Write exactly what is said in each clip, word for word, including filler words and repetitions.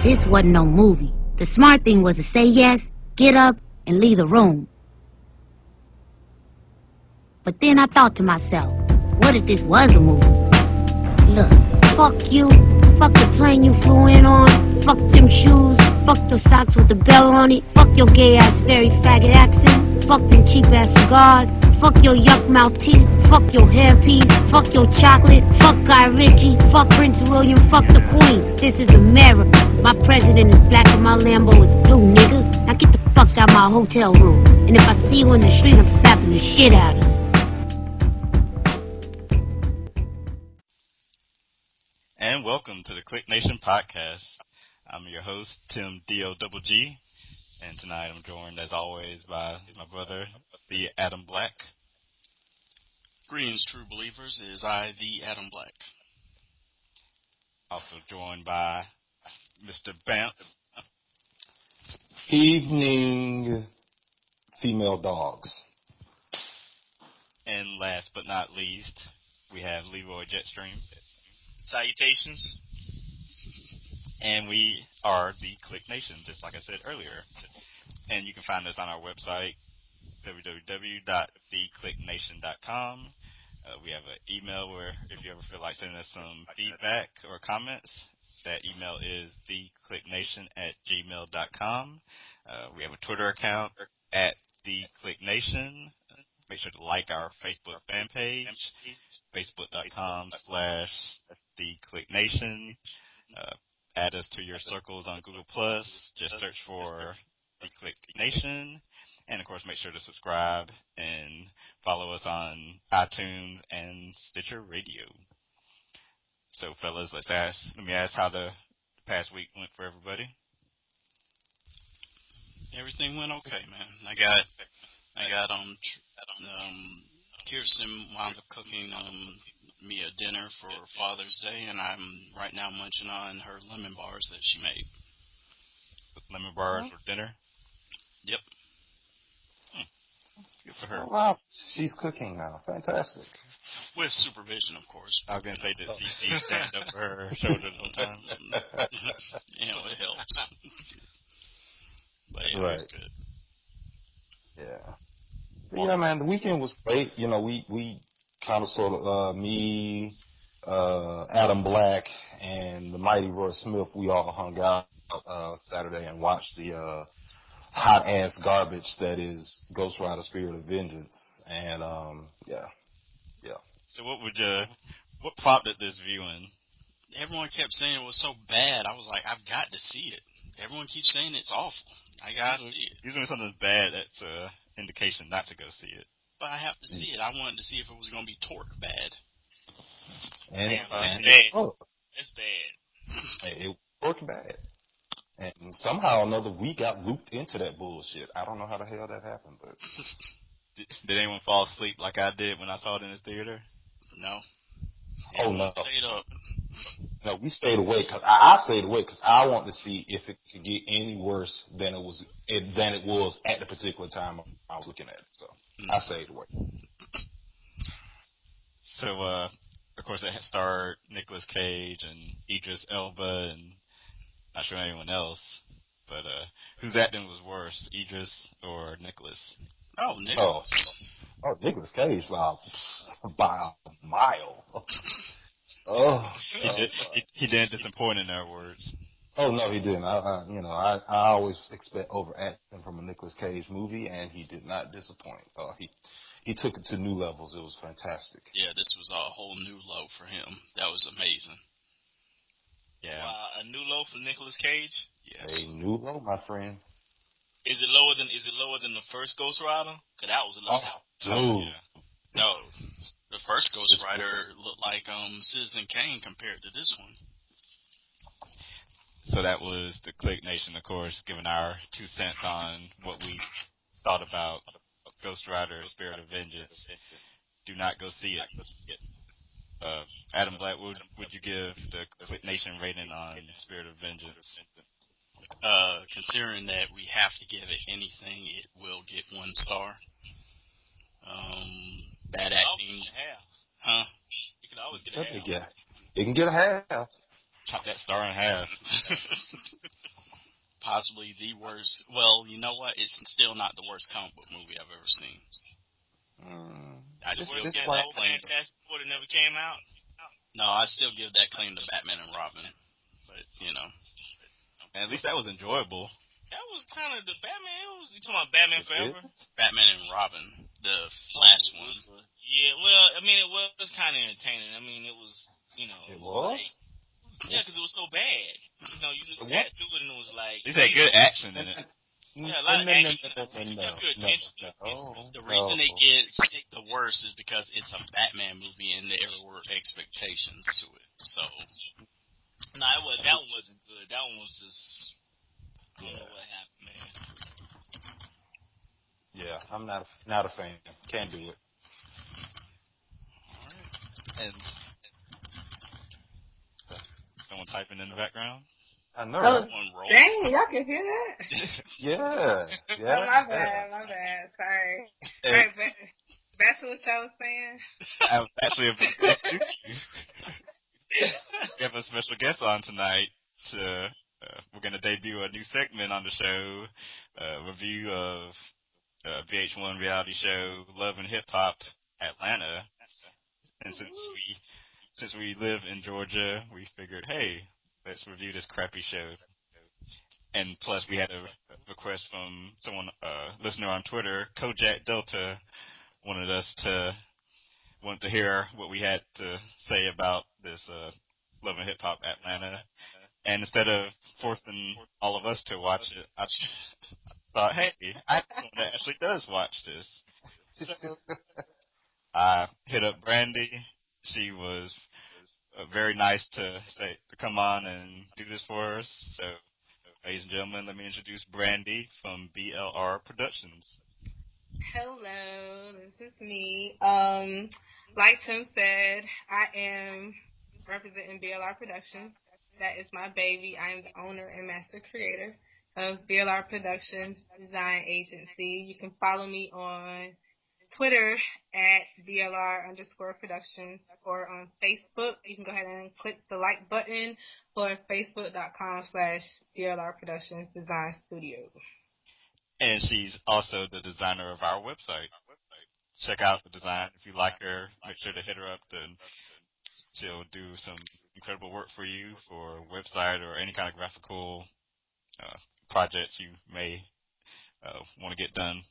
This wasn't no movie. The smart thing was to say yes, get up, and leave the room. But then I thought to myself, what if this was a movie? Look, fuck you, fuck the plane you flew in on, fuck them shoes, fuck your socks with the bell on it, fuck your gay-ass fairy faggot accent, fuck them cheap-ass cigars, fuck your yuck-mouth teeth, fuck your hairpiece, fuck your chocolate, fuck Guy Ritchie, fuck Prince William, fuck the Queen. This is America. My president is black and my Lambo is blue, nigga. Now get the fuck out my hotel room. And if I see you in the street, I'm slapping the shit out of you. And welcome to the Click Nation podcast. I'm your host, Tim D O Double G, and tonight I'm joined, as always, by my brother, the Adam Black. Greetings, true believers. It is I, the Adam Black. Also joined by Mister Bamp. Evening, female dogs. And last but not least, we have Leroy Jetstream. Salutations. And we are the Click Nation, just like I said earlier. And you can find us on our website, w w w dot the click nation dot com. Uh, we have an email where if you ever feel like sending us some feedback or comments, that email is the click nation at gmail dot com. Uh, we have a Twitter account at the click nation. Make sure to like our Facebook fan page, facebook.com slash the click nation. Uh, add us to your circles on Google Plus. Just search for the Click Nation. And, of course, make sure to subscribe and follow us on iTunes and Stitcher Radio. So, fellas, let's ask, let me ask how the past week went for everybody. Everything went okay, man. I got, I got, um, tr- um, Kirsten wound up cooking, um, me a dinner for Father's Day, and I'm right now munching on her lemon bars that she made. Lemon bars for dinner? Yep. Hmm. Good for her. Oh, wow, she's cooking now. Fantastic. With supervision, of course. I was going to say, did C C stand up for her shoulders sometimes? You know, it helps. But yeah, right. it was good. Yeah. But yeah, man, the weekend was great. You know, we, we kind of sort of, uh, me, uh, Adam Black, and the mighty Roy Smith, we all hung out, uh, Saturday and watched the, uh, hot ass garbage that is Ghost Rider Spirit of Vengeance. And, um, yeah, yeah. So what would you, what prompted this viewing? Everyone kept saying it was so bad. I was like, I've got to see it. Everyone keeps saying it's awful. I got to see it. Usually when something's bad, that's an indication not to go see it. But I have to see it. I wanted to see if it was going to be Torque bad. And, Damn, uh, it's and bad. oh, It's bad. it worked bad. And somehow or another, we got looped into that bullshit. I don't know how the hell that happened, but Did, did anyone fall asleep like I did when I saw it in the theater? No. oh Everyone no, stayed up. no, we stayed awake. Cause I, I stayed awake because I wanted to see if it could get any worse than it was it, than it was at the particular time I was looking at it. So Mm. I stayed awake. So, uh, of course, it starred Nicolas Cage and Idris Elba and not sure anyone else. But uh, whose acting was worse, Idris or Nicolas? Oh, Oh, Nicholas. oh, Nicolas Cage uh, by a mile. Oh, He oh, did. He, he didn't disappoint, in their words. oh no, he didn't. I, I you know, I, I always expect overacting from a Nicolas Cage movie, and he did not disappoint. Uh, he he took it to new levels. It was fantastic. Yeah, this was a whole new low for him. That was amazing. Yeah. Wow, a new low for Nicolas Cage. Yes. A new low, my friend. Is it lower than Is it lower than the first Ghost Rider? Cause that was a low. Oh, dude. Yeah. No. The first Ghost Rider looked like um Citizen Kane compared to this one. So that was the Click Nation, of course, giving our two cents on what we thought about Ghost Rider: Spirit of Vengeance. Do not go see it. Uh, Adam Black, what would, would you give the Click Nation rating on Spirit of Vengeance? Uh, considering that we have to give it anything, it will get one star. Um, bad acting. Half. Huh? You can always get a Definitely half. get. You can get a half. Chop that star in half. possibly the worst. Well, you know what? It's still not the worst comic book movie I've ever seen. Mm, I this, still this give like, that claim. Fantastic Four that never came out. No, I still give that claim to Batman and Robin. But you know, and at least that was enjoyable. That was kind of the Batman. It was, you talking about Batman Forever? Batman and Robin, the last oh, one. was, yeah, well, I mean, it was kind of entertaining. I mean, it was, you know, it it was. was like, yeah, because it was so bad. You know, you just sat through it and it was like. It had good action in it. Yeah, a lot of no, action. no, no, no, You kept your no, attention. no, The no. reason it gets the worst is because it's a Batman movie and there were expectations to it. So, no, it was, that one wasn't good. That one was just. I don't Yeah. know what happened, man. Yeah, I'm not a, not a fan. Can't do it. all right. And someone typing in the background. I know, Oh, right? dang, y'all can hear that? Yeah, yeah. Oh, my bad, my bad. Sorry. And All right, back, back to what y'all was saying. I was actually about to ask you. We have a special guest on tonight. To, uh, we're going to debut a new segment on the show, a review of uh, V H one reality show Love and Hip Hop Atlanta. And since we since we live in Georgia, we figured, hey, let's review this crappy show. And plus, we had a request from someone, uh, listener on Twitter, Kojak Delta, wanted us to wanted to hear what we had to say about this uh, Love and Hip Hop Atlanta. And instead of forcing all of us to watch it, I thought, hey, I have someone that actually does watch this. So I hit up Brandy. She was uh, very nice to say to come on and do this for us. So, ladies and gentlemen, let me introduce Brandy from B L R Productions. Hello, this is me. Um, like Tim said, I am representing B L R Productions. That is my baby. I am the owner and master creator of B L R Productions Design Agency. You can follow me on Twitter at B L R underscore productions, or on Facebook. You can go ahead and click the like button, or facebook.com slash BLR Productions Design Studio. And she's also the designer of our website. Check out the design. If you like her, make sure to hit her up. Then she'll do some incredible work for you for a website or any kind of graphical uh, projects you may uh, want to get done.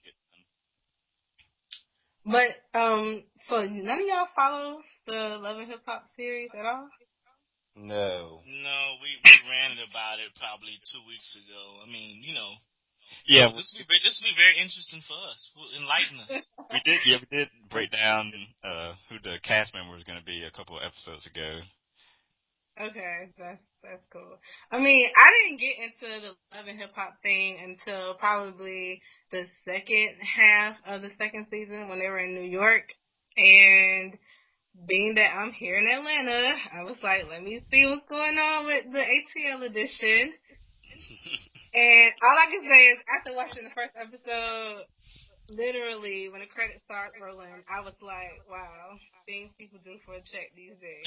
But, um, so none of y'all follow the Love and Hip Hop series at all? No. No, we, we ranted about it probably two weeks ago. I mean, you know. Yeah, this will be this will be very interesting for us. Will enlighten us. we did. Yeah, we did break down uh, who the cast member was going to be a couple of episodes ago. Okay, that's that's cool. I mean, I didn't get into the Love and Hip Hop thing until probably the second half of the second season when they were in New York, and being that I'm here in Atlanta, I was like, let me see what's going on with the A T L edition. And all I can say is, after watching the first episode, literally, when the credits start rolling, I was like, wow, things people do for a check these days.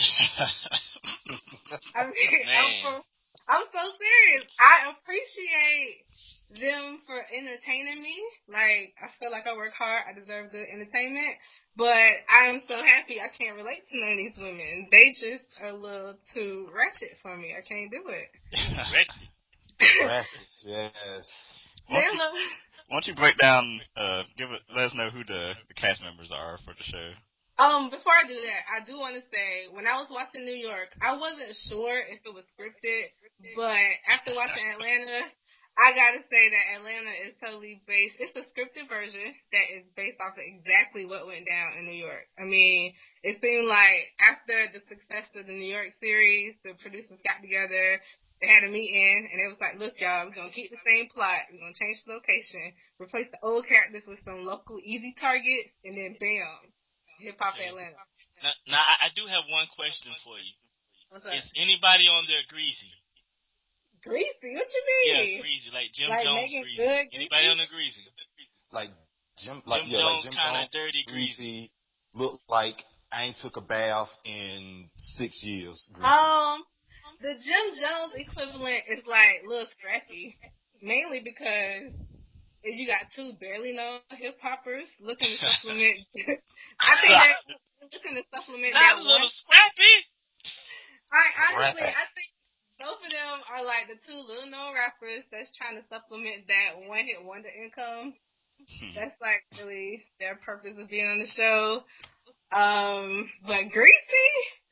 I mean, I'm, for, I'm so serious. I appreciate them for entertaining me. Like, I feel like I work hard. I deserve good entertainment. But I'm so happy I can't relate to none of these women. They just are a little too ratchet for me. I can't do it. Ratchet. Ratchet, yes. Why don't, you, why don't you break down, uh, give it, let us know who the, the cast members are for the show. Um, before I do that, I do want to say, when I was watching New York, I wasn't sure if it was scripted, but after watching Atlanta, I gotta say that Atlanta is totally based, it's a scripted version that is based off of exactly what went down in New York. I mean, it seemed like after the success of the New York series, the producers got together, they had a meeting, and it was like, look, y'all, we're going to keep the same plot, we're going to change the location, replace the old characters with some local easy targets, and then bam. Hip Hop okay. Atlanta. Now, now I, I do have one question for you. What's up? Is anybody on there greasy? Greasy? What you mean? Yeah, greasy, like Jim like Jones greasy. Good, anybody on there greasy? Like Jim, like Jim yeah, Jones, like Jim kind of Jones, dirty greasy. Look like I ain't took a bath in six years. Greasy. Um, the Jim Jones equivalent is like Lil Scrappy. mainly because you got two barely known hip hoppers looking to supplement. I think they're looking to supplement Not that a little one. scrappy. I honestly, I think both of them are like the two little known rappers that's trying to supplement that one hit wonder income. That's like really their purpose of being on the show. Um, but Greasy,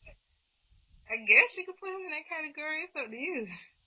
I guess you could put him in that category. It's up to you.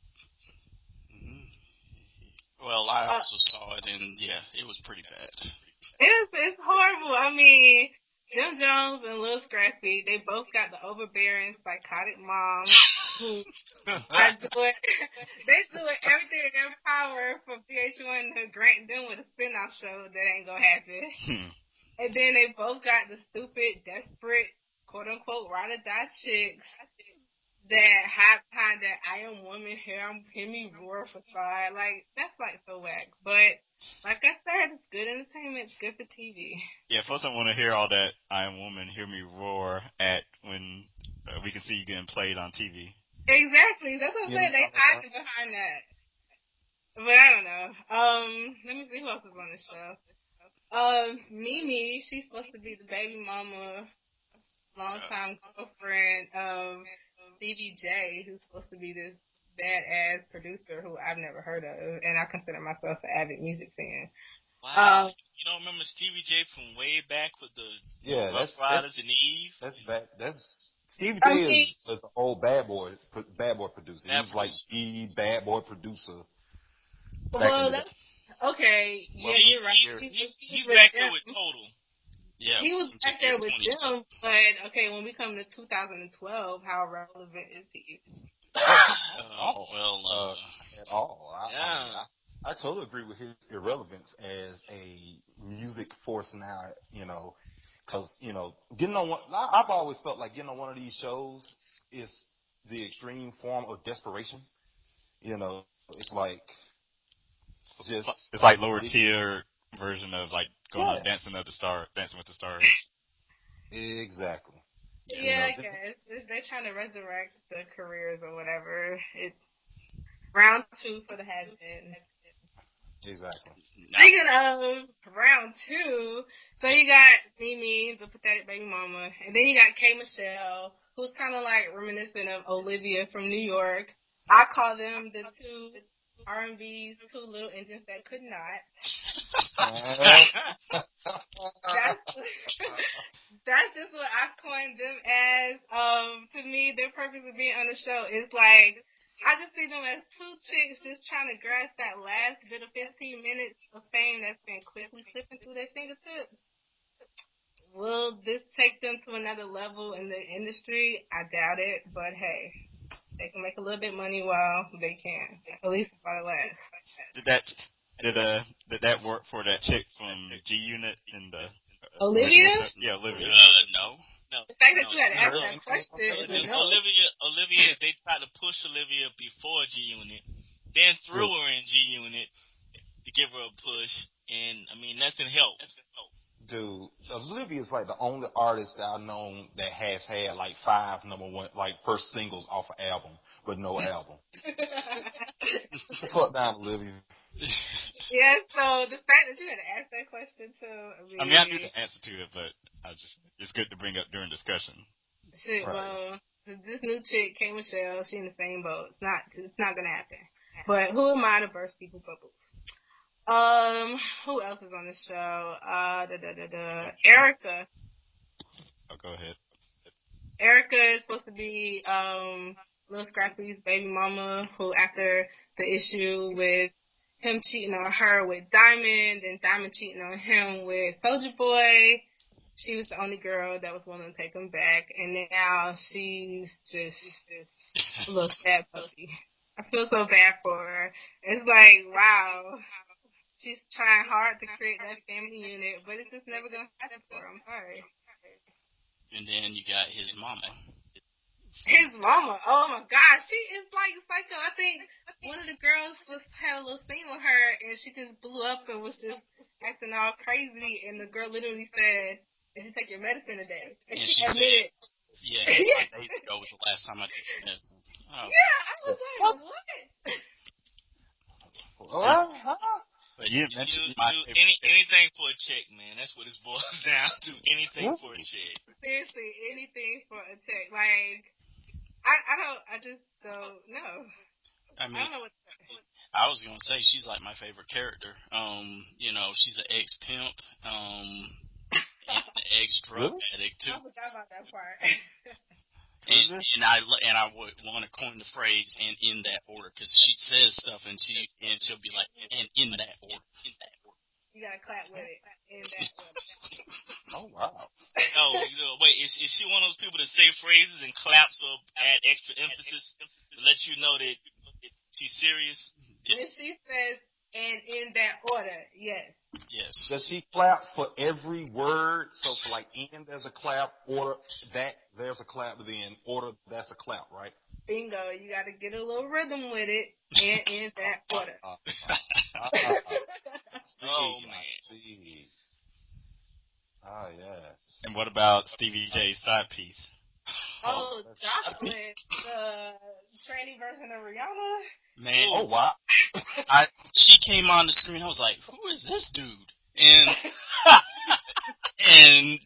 Mm-hmm. Well, I Uh, also saw it, and yeah, it was pretty bad. It's it's horrible. I mean, Jim Jones and Lil Scrappy, they both got the overbearing, psychotic mom who are doing, they doing everything in their power for V H one to grant them with a spin-off show that ain't gonna happen. And then they both got the stupid, desperate, quote-unquote, ride-or-die chicks that hide behind that I am woman, hear, hear me roar facade. Like, that's like so whack. But, like I said, it's good entertainment. It's good for T V. Yeah, folks don't want to hear all that I am woman, hear me roar at when uh, we can see you getting played on T V. Exactly. That's what I'm saying. They hiding behind that. But I don't know. Um, let me see who else is on the show. Um, Mimi, she's supposed to be the baby mama, longtime girlfriend of Stevie J, who's supposed to be this badass producer who I've never heard of, and I consider myself an avid music fan. Wow, um, you don't remember Stevie J from way back with the Yeah, Rough that's Riders that's and Eve? that's bad. That's Stevie I J mean, is, is an old bad boy bad boy producer. Bad He was like producer. the bad boy producer back well, in the day. that's okay. Well, Yeah, He, you're right. he's, He was, he's, he was he's with back them. there with Total. Yeah, He was back there with twenty twelve. them, but okay, when we come to two thousand twelve, how relevant is he? Uh, Oh, well, uh, uh, at all. I, Yeah. I, mean, I, I totally agree with his irrelevance as a music force now, you know, because, you know, getting on one, I, I've always felt like getting on one of these shows is the extreme form of desperation. You know, it's like just. It's like lower tier version of like going Yeah. on Dancing of the Star, Dancing with the Stars. Exactly. Yeah, You know, I guess. It's, they're trying to resurrect the careers or whatever. It's round two for the has-been. Exactly. Speaking of round two, so you got Mimi, the pathetic baby mama, and then you got K. Michelle, who's kind of like reminiscent of Olivia from New York. I call them the two R and B's, two little engines that could not. That's that's just what I coined them as. Um, to me, their purpose of being on the show is like, I just see them as two chicks just trying to grasp that last bit of fifteen minutes of fame that's been quickly slipping through their fingertips. Will this take them to another level in the industry? I doubt it, but hey, they can make a little bit of money while they can, at least while it lasts. Did that did uh did that work for that chick from G Unit in the uh, Olivia? Yeah, Olivia. Uh, no. No. The fact that no, you had to ask no. that question is a no. Olivia, Olivia, they tried to push Olivia before G Unit, then threw her in G Unit to give her a push, and I mean nothing helped. Dude, Olivia is like the only artist that I've known that has had like five number one, like first singles off an album, but no album. Just fuck down, Olivia. Yeah, so the fact that you had to ask that question too, I mean, I mean, I knew the answer to it, but I just it's good to bring up during discussion. Shit, right. Well, this new chick, K. Michelle, she in the same boat. It's not, it's not gonna happen. But who am I to burst people's bubbles? Um, who else is on the show? Uh, da da da da. Erica. Oh, go ahead. Erica is supposed to be um Lil Scrappy's baby mama, who after the issue with him cheating on her with Diamond and Diamond cheating on him with Soulja Boy, she was the only girl that was willing to take him back, and now she's just, just a little sad puppy. I feel so bad for her. It's like, wow, she's trying hard to create that family unit, but it's just never gonna happen for her. I'm sorry. And then you got his mama. His mama, oh my gosh, she is like psycho. I think one of the girls was had a little scene with her, and she just blew up and was just acting all crazy. And the girl literally said, "Did you take your medicine today?" And, and she, she admitted, said, "Yeah, five days ago was the last time I took medicine." Oh. Yeah, I was like, what? What? Huh? But You she's mentioned my Do favorite any character. anything for a check, man. That's what it boils down to. Anything Yeah. for a check. Seriously, anything for a check. Like, I, I don't, I just don't know. I I mean, don't know what to say. I was gonna say she's like my favorite character. Um, you know, she's an ex pimp, um, and an ex drug Really? addict too. I forgot about that part. And, and I and I would want to coin the phrase "and in that order" because she says stuff and she and she'll be like "and in that order." You gotta clap with it in that order. Oh wow. Oh, you know, wait, is is she one of those people that say phrases and claps or add extra emphasis to let you know that she's serious? When she says, and in that order, yes. Yes. Does she clap for every word? So for like in there's a clap, order that there's a clap, but then order that's a clap, right? Bingo. You gotta get a little rhythm with it, and in that order. Uh, uh, uh, see, Oh, I man. see. Ah, yes. And what about Stevie J's side piece? Oh, Jocelyn, the tranny version of Rihanna. Man, Oh wow. I she came on the screen. I was like, "Who is this dude?" And and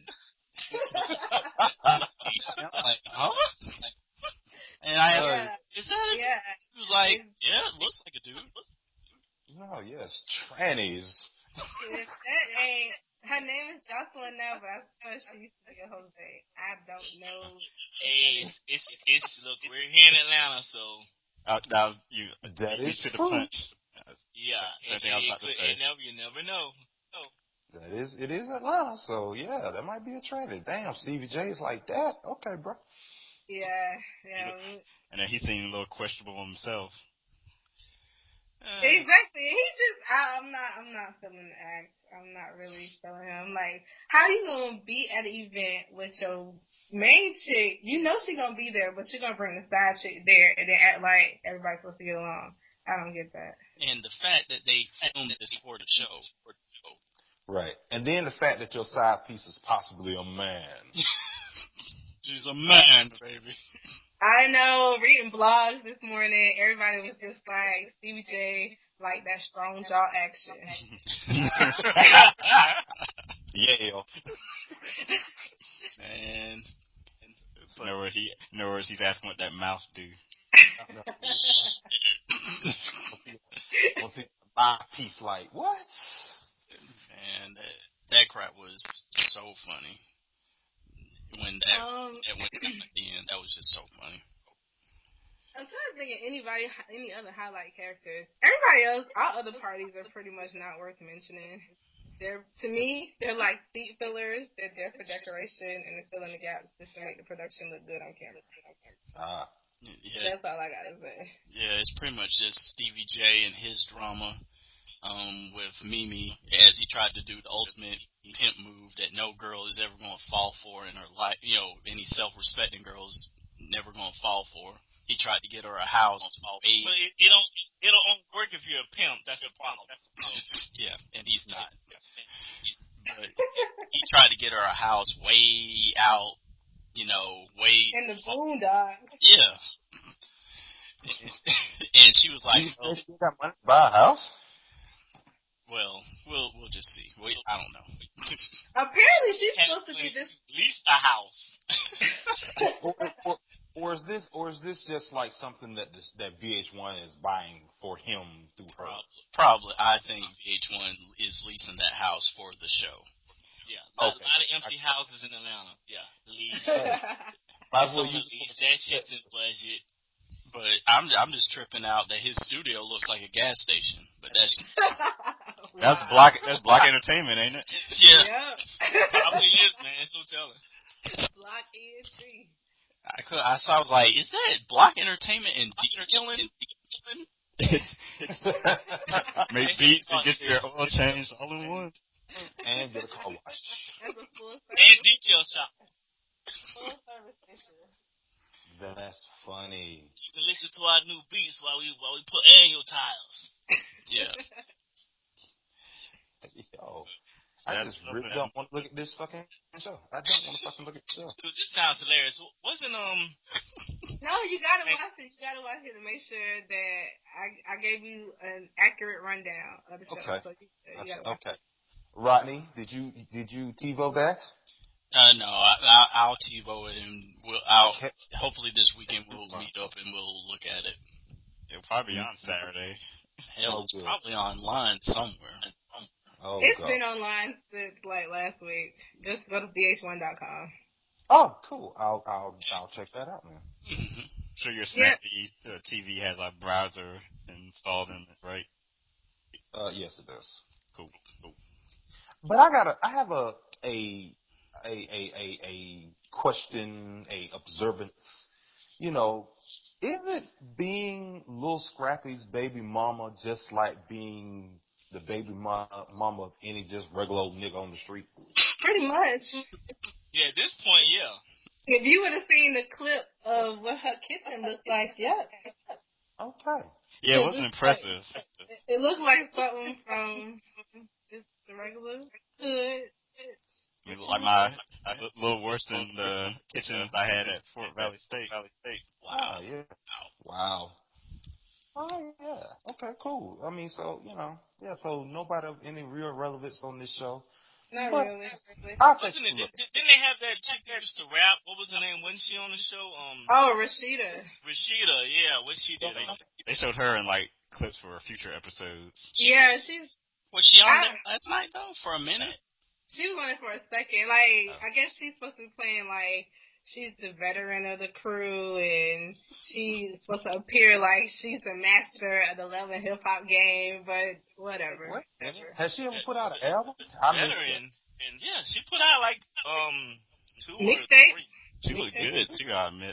I'm like, "Huh?" And I asked, Yeah. her, "Is that a?" Yeah. She was like, "Yeah, it looks like a dude." No, yes, trannies. If that ain't, her name is Jocelyn now, but I thought she used to be a Jose. I don't know. Hey, it's, it's, it's, look, we're here in Atlanta, so, Uh, now you That beat me is to the true. punch. yeah. Same It, thing I was it, about to could- say. it never, you never know. Oh. That is, it is Atlanta, so yeah, that might be a tranny. Damn, Stevie J's like that. Okay, bro. Yeah. Yeah. And then he seemed a little questionable himself. Uh, Exactly. He just, I, I'm not, I'm not feeling the act. I'm not really feeling him. Like, how you gonna be at an event with your main chick? You know she gonna be there, but you're gonna bring the side chick there and then act like everybody's supposed to get along. I don't get that. And the fact that they filmed this for the show. Right. And then the fact that your side piece is possibly a man. She's a man, baby. I know, reading blogs this morning, everybody was just like, Stevie J, like that strong jaw action. Yeah. And In other words, he, in other words, he's asking what that mouse do. What's it? My piece like, what? man, that, that crap was so funny. When that, um, that went down at the end, that was just so funny. I'm trying to think of anybody, any other highlight characters. Everybody else, all other parties are pretty much not worth mentioning. They're, to me, they're like seat fillers. They're there for decoration and to fill in the gaps just to make the production look good on camera. Ah. Yeah, That's all I gotta say. yeah, it's pretty much just Stevie J and his drama. Um, with Mimi, as he tried to do the ultimate pimp move that no girl is ever going to fall for in her life. You know, any self-respecting girl is never going to fall for. He tried to get her a house. but it, it don't, it'll only work if you're a pimp. That's the problem. Yeah, and he's not. But he tried to get her a house way out, you know, way In the boondocks. yeah. And, and she was like, You oh, still got money to buy a house? well, we'll we'll just see. We, I don't know. Apparently, she's Has supposed to be money this. to lease a house. or, or, or is this, or is this just like something that this, that V H one is buying for him through her? Probably, probably. I think V H one is leasing that house for the show. Yeah, a lot, Okay. lot of empty houses in Atlanta. Yeah, the lease. Might as It's well on the use it lease. for- That shit's in budget. But I'm I'm just tripping out that his studio looks like a gas station. But that's just, That's block. That's block entertainment, ain't it? yeah. Yep. Probably is, man. So tell her. Block E and G. I could I saw I was like, is that Block Entertainment and detailing? Make beats and get your oil changed all in one. and get a car wash. That's a full And service. detail shop. Full service station. That's funny. You can listen to our new beats while we while we put annual tiles. Yeah. Yo, I That's just really something. don't want to look at this fucking show. I don't want to fucking look at the show. Dude, this sounds hilarious. Wasn't um No, you gotta watch it. You gotta watch it to make sure that I I gave you an accurate rundown of the show. Okay. So you, you gotta watch okay. it. Rodney, did you did you TiVo that? Uh, no, I, I, I'll TiVo it, and we'll. I'll Okay. hopefully this weekend we'll meet up and we'll look at it. It'll probably be on Saturday. Hell, Oh, it's good. probably online somewhere. Oh, It's God. been online since like last week. Just go to V H one dot com. Oh, cool. I'll I'll I'll check that out, man. Mm-hmm. Sure, your Yep. Snappy uh, T V has a browser installed in it, right? Uh, yes, it does. Cool, cool. But I got a, I have a, a, a, a, a, a question, a observance. You know, is it being Lil Scrappy's baby mama just like being the baby mama, mama of any just regular old nigga on the street? Pretty much. Yeah, at this point, yeah. If you would have seen the clip of what her kitchen looked like, yeah. Okay. Yeah, it wasn't impressive. Like, it looked like something from just the regular hood. I mean, like my a little worse than the kitchens I had at Fort Valley State. Wow. Oh, yeah. Wow. Oh, yeah. Okay, cool. I mean, so, you know, yeah, so nobody of any real relevance on this show. Not But really. I'll take Wasn't a it? look. Did, didn't they have that chick that used to rap? What was her name? Wasn't she on the show? Um, Oh, Rashida. Rashida. Yeah, what she did? They, they showed her in like clips for future episodes. Yeah, she's. Was she on I- there last night though for a minute? She was on it for a second. Like, I guess she's supposed to be playing like she's the veteran of the crew, and she's supposed to appear like she's the master of the love and hip hop game. But whatever. What? Has she ever put out an album? I missed it. Veteran. And yeah, she put out like um two or Mixtapes? three. She looked good too, I admit.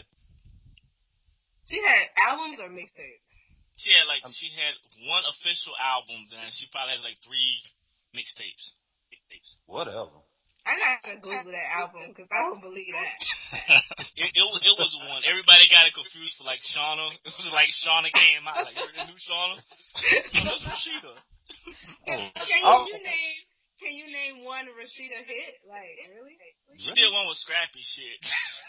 She had albums or mixtapes. She had like she had one official album, then she probably has like three mixtapes. Mixtapes. Whatever. I gotta Google that album because I don't believe that. It, it, was- it was one. Everybody got it confused for like Shauna. It was like Shauna came out. Like, you heard the new Shauna? No, that's Rashida. Can, Oh. can Oh. you name? Can you name one Rashida hit? Like really? She did one with Scrappy shit.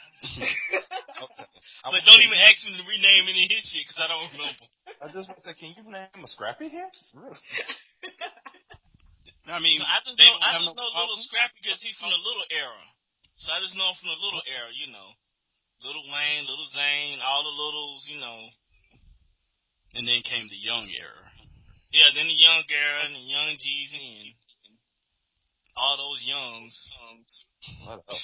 Okay. But don't even ask me to rename any of his shit because I don't remember. I just want to say, can you name a Scrappy hit? Really? I mean, No, I just they know, don't I have just no know Little album? Scrappy because he's from the Little era. So I just know him from the Little era, you know. Little Wayne, Little Zane, all the Littles, you know. And then came the Young era. Yeah, then the Young era and the Young Jeezy and all those Youngs. Whatever.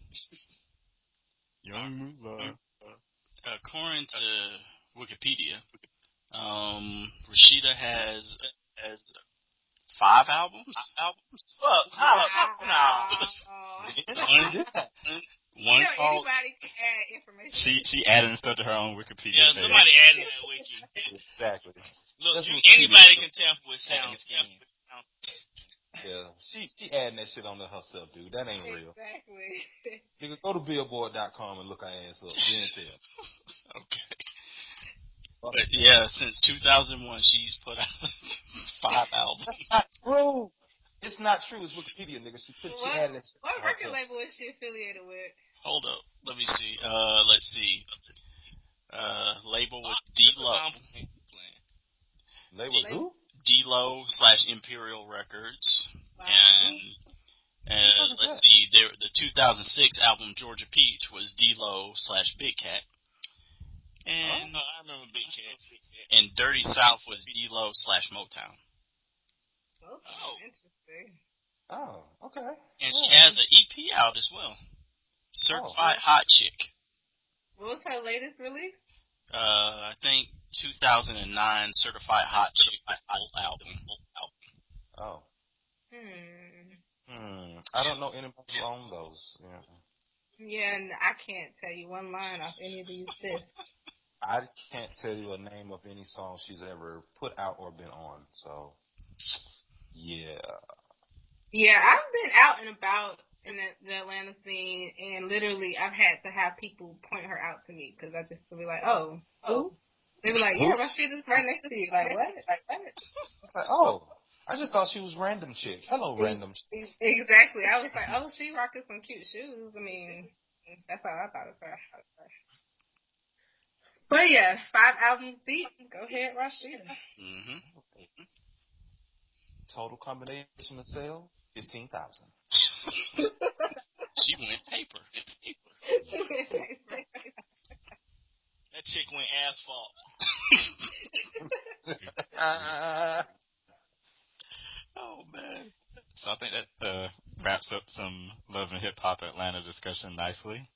Young Moolah. According to Wikipedia, um, Rashida has has five albums. Albums. Fuck, how? Nah. One, You one know, called anybody can add information. She she added stuff to her own Wikipedia Yeah, page. somebody added that wiki. Exactly. Look, That's you, what anybody Wikipedia can tamper with sound scan. Yeah. She she adding that shit onto herself, dude. That ain't real. Exactly. Nigga, go to billboard dot com and look her ass up. Then tell. Okay. But yeah, since two thousand one, she's put out five albums. Not true. It's not true. It's Wikipedia, nigga. She put she What, added that shit what to record herself. label is she affiliated with? Hold up. Let me see. Uh, let's see. Uh, label was D-Lo. Label who? D-Lo slash Imperial Records. Wow. And, and What the fuck is let's that? see, there, the two thousand six album Georgia Peach was D-Lo slash Big Cat. And, Oh, I remember Big Cat. and Dirty South was D-Lo slash Motown. Oh, Oh. interesting. Oh, okay. And Yeah. she has an E P out as well. Certified Oh. Hot Chick. What was her latest release? Uh, I think two thousand nine Certified Hot Chick full album. Oh. Hmm. Hmm. I don't know anybody who owns those. Yeah. Yeah, and I can't tell you one line off any of these discs. I can't tell you a name of any song she's ever put out or been on. So, yeah. Yeah, I've been out and about in the, the Atlanta scene, and literally I've had to have people point her out to me because I just be like, oh, who? They be like, yeah, Rashida's right next to you. Like, what? Like, what? It's like, oh, I just thought she was random chick. Hello, random chick. Exactly. I was like, oh, she rocking some cute shoes. I mean, that's how I thought of her. But yeah, five albums deep. Go ahead, Rashida. Mm-hmm. Total combination of sales, fifteen thousand. She went paper. She went paper. That chick went asphalt. Oh, man. So I think that uh, wraps up some Love and Hip Hop Atlanta discussion nicely.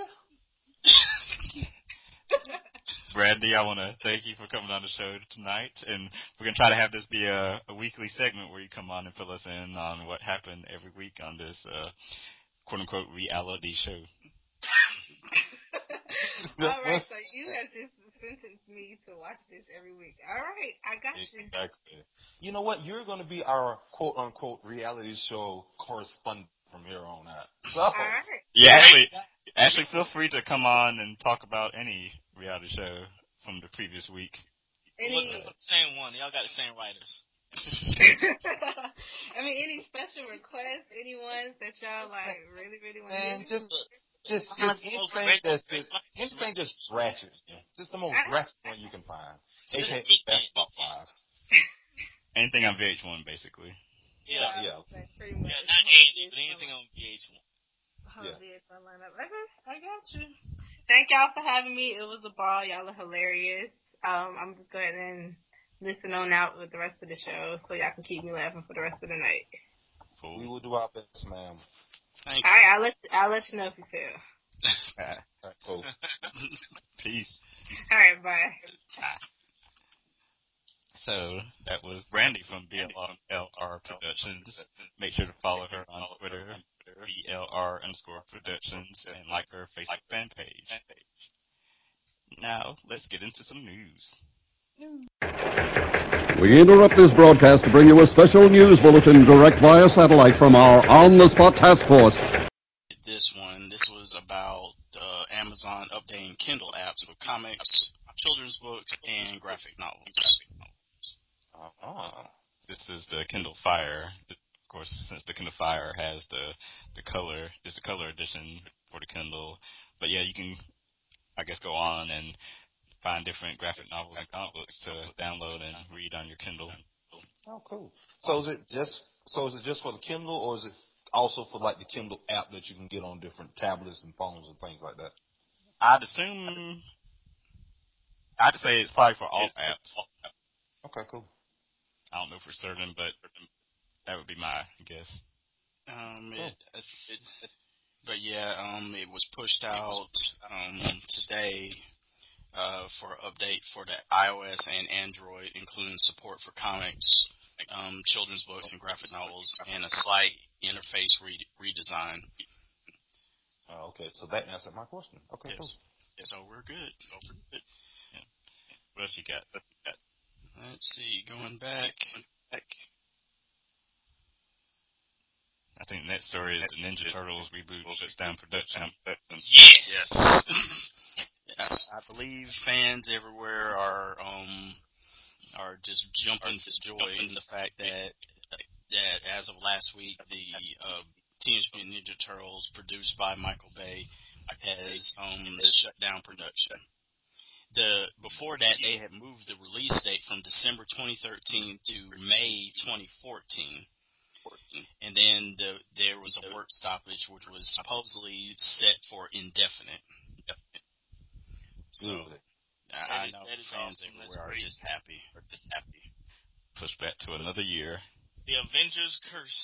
Yeah. Brandy, I want to thank you for coming on the show tonight, and we're going to try to have this be a, a weekly segment where you come on and fill us in on what happened every week on this uh, quote-unquote reality show. All right, so you have just sentenced me to watch this every week. All right, I got you. Exactly. You know what? You're going to be our quote-unquote reality show correspondent from here on out. So, all right. Yeah, actually, actually, feel free to come on and talk about any reality show from the previous week. Any, Well, the same one. Y'all got the same writers. I mean, any special requests? Any ones that y'all like really, really want to and hear? just, just, just anything that's just, anything just ratchet. Just the most ratchet one you can find. A K A Best Top Fives. Anything on V H one, basically. Yeah, Yeah. Like, pretty much. yeah, not A H, but anything on V H one. Whole Yeah. V H one lineup. Okay, I got you. Thank y'all for having me. It was a ball. Y'all are hilarious. Um, I'm just going and listen on out with the rest of the show so y'all can keep me laughing for the rest of the night. Cool. We will do our best, ma'am. Thank All right, I'll let I'll let you know if you fail. Ah, All right, cool. peace. All right, bye. Ah. So that was Brandy from B L R Productions. Make sure to follow her on Twitter, B L R underscore Productions, and like her Facebook fan page. Now, let's get into some news. We interrupt this broadcast to bring you a special news bulletin direct via satellite from our on-the-spot task force. This one, this was about uh, Amazon updating Kindle apps with comics, children's books, and graphic novels. Uh-huh. This is the Kindle Fire. Of course, since the Kindle Fire has the the color, it's a color edition for the Kindle. But yeah, you can, I guess, go on and find different graphic novels and comic books to download and read on your Kindle. Oh, cool. So is it just so is it just for the Kindle, or is it also for like the Kindle app that you can get on different tablets and phones and things like that? I'd assume, I'd say it's probably for all apps. Okay, cool. I don't know for certain, but that would be my guess. Um, it, it, but yeah, um, it was pushed out um, today uh, for update for the iOS and Android, including support for comics, um, children's books, and graphic novels, and a slight interface re- redesign. Oh, okay, so that answered my question. Okay, Yes. cool. So we're good. So we're good. Yeah. What else you got? Let's see. Going back. I think the next story is the Ninja Turtles reboot shuts down production. Yes. Yes. I, I believe fans everywhere are um are just jumping for joy in the fact that that as of last week, the uh, Teenage Mutant Ninja Turtles, produced by Michael Bay, has um shut down production. The before that, they had moved the release date from December twenty thirteen to May twenty fourteen. And then the, there was a work stoppage, which was supposedly set for indefinite. So I, I is, know that is fans awesome. everywhere are just happy. Are just happy. Pushed back to another year. The Avengers curse.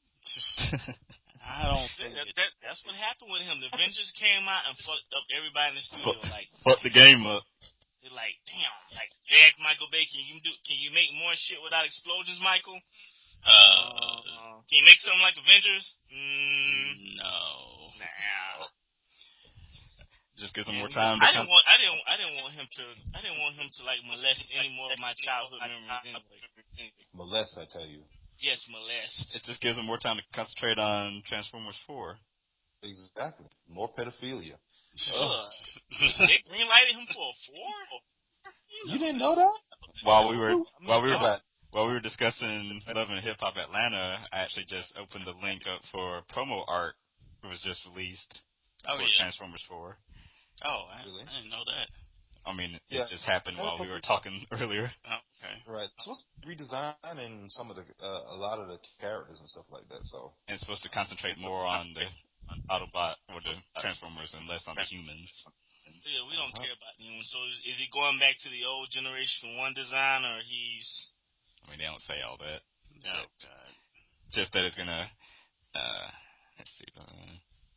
I don't think that, it, that, that's what happened with him. The Avengers came out and fucked up everybody in the studio. Like, fuck the game up. They're like, damn. Like, they asked Michael Bay, can you do? Can you make more shit without explosions, Michael? Uh, uh, can you make something like Avengers? Mm, no. Nah. Just give some more And time. I didn't want. I didn't. I didn't want him to. I didn't want him to like molest any more of my childhood memories anyway. Molest, I tell you. Yes, molest. It just gives them more time to concentrate on Transformers four. Exactly. More pedophilia. Ugh. They greenlighted him for a four? You didn't know that? While we were while we were About while we were discussing Love and Hip Hop Atlanta, I actually just opened the link up for promo art. It was just released Oh, for yeah. Transformers four. Oh, I, Really? I didn't know that. I mean, it Yeah. just happened And while we plus- were talking earlier. Oh, okay. Right. It's supposed to be redesigning some of the, uh, a lot of the characters and stuff like that, so. And it's supposed to concentrate more on the Autobot or the Transformers and less on the humans. Yeah, we don't Uh-huh. care about him. So is, is he going back to the old Generation One design, or he's? I mean, they don't say all that. Oh, God. Just that it's gonna. Uh, let's see. Uh,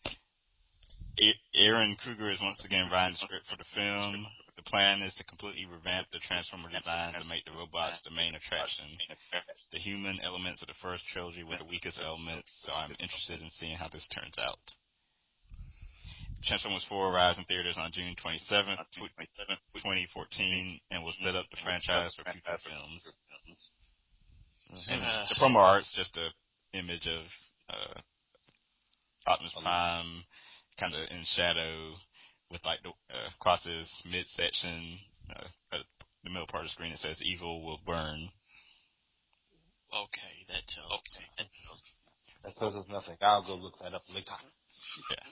Aaron Kruger is once again writing the script for the film. The plan is to completely revamp the Transformer designs and make the robots the main attraction. The human elements of the first trilogy were the weakest elements, so I'm interested in seeing how this turns out. Transformers four arrives in theaters on June twenty-seventh, twenty fourteen, and will set up the franchise for future films. And Uh, the promo art's just a image of uh, Optimus Prime, kind of in shadow, with like the uh, crosses midsection. Uh, at the middle part of the screen it says "Evil will burn." Okay, that tells okay. That tells That tells us nothing. I'll go look that up later. Yeah.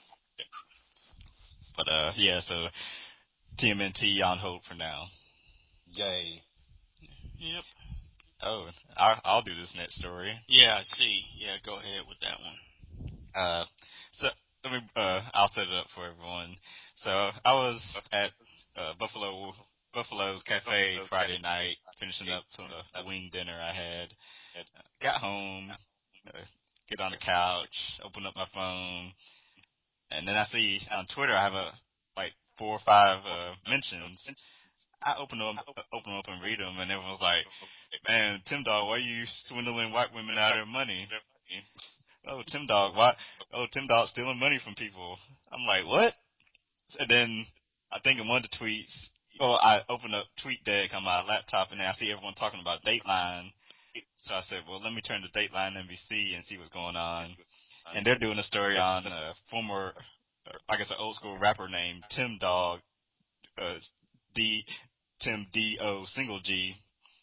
But uh, yeah. So T M N T on hold for now. Yay. Yep. Oh, I'll, I'll do this next story. Yeah, I see. Yeah, go ahead with that one. Uh, so let me. Uh, I'll set it up for everyone. So I was at uh, Buffalo Buffalo's Cafe Friday night, finishing up a, a wing dinner I had. Uh, got home, uh, get on the couch, open up my phone, and then I see on Twitter I have a like four or five uh, mentions. I open them, open them up and read them, and everyone's like, "Man, Tim Dog, why are you swindling white women out of their money?" Oh, Tim Dog, why? Oh, Tim Dog stealing money from people. I'm like, what? And then I think in one of the tweets, oh, I opened up TweetDeck on my laptop, and then I see everyone talking about Dateline. So I said, well, let me turn to Dateline N B C and see what's going on. And they're doing a story on a former, I guess, an old school rapper named Tim Dog, uh, D, Tim D O single G,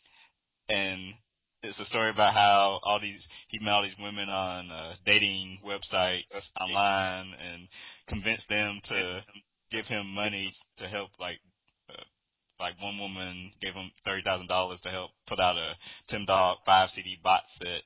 and it's a story about how all these he met all these women on uh, dating websites online and convinced them to give him money to help. Like, uh, like one woman gave him thirty thousand dollars to help put out a Tim Dog five C D box set.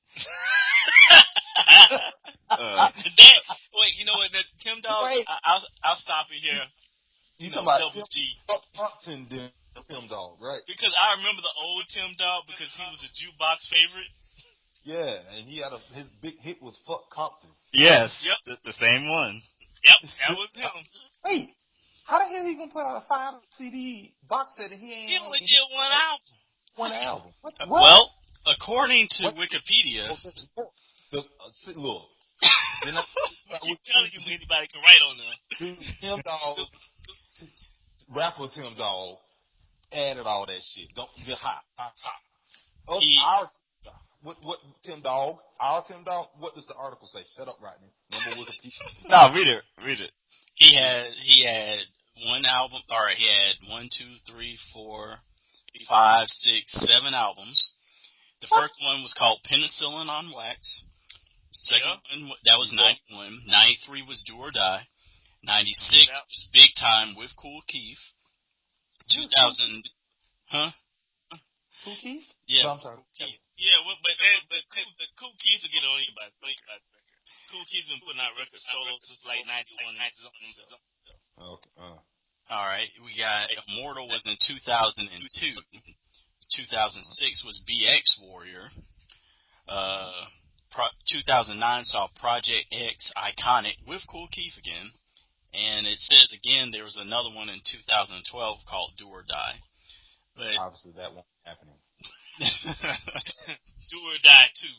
uh, that, wait, you know what? That Tim Dog. Wait. I, I'll I'll stop it here. You You know, talking about double G. Thompson, Tim Dog, right? Because I remember the old Tim Dog because he was a jukebox favorite. Yeah, and he had a his big hit was "Fuck Compton." yes, Yep. the, the same one. Yep, that was him. Wait, how the hell he gonna put out a five C D box set and he ain't He only did one album. one album? What? Uh, what? well, according to What? Wikipedia, The, uh, see, look, then I, I keep telling you, anybody can write on there. dude, Tim Dog, rapper Tim Dog, added all that shit. Don't get hot, hot, hot. Oh, He- our what? What? Tim Dog, our Tim Dog. What does the article say? Shut up, Rodney. Number Wikipedia. No, read it, read it. he had he had one album, or he had one, two, three, four, five, six, seven albums. The first one was called Penicillin on Wax. Second one, that was ninety-one. ninety-three was Do or Die. ninety-six Yep. was Big Time with Kool Keith. two thousand, huh? Kool Keith? Yeah. No, I'm sorry. Keith. Yeah, well, but but, but, cool, but Kool Keith will get on anybody's record. Kool Keith's been putting out records solo since like ninety-one. Okay. Uh. All right, we got Immortal was in two thousand two. two thousand six was B X Warrior. Uh, Pro- two thousand nine saw Project X Iconic with Kool Keith again. And it says again there was another one in two thousand twelve called Do or Die. But Obviously, that won't be happening. Do or Die too.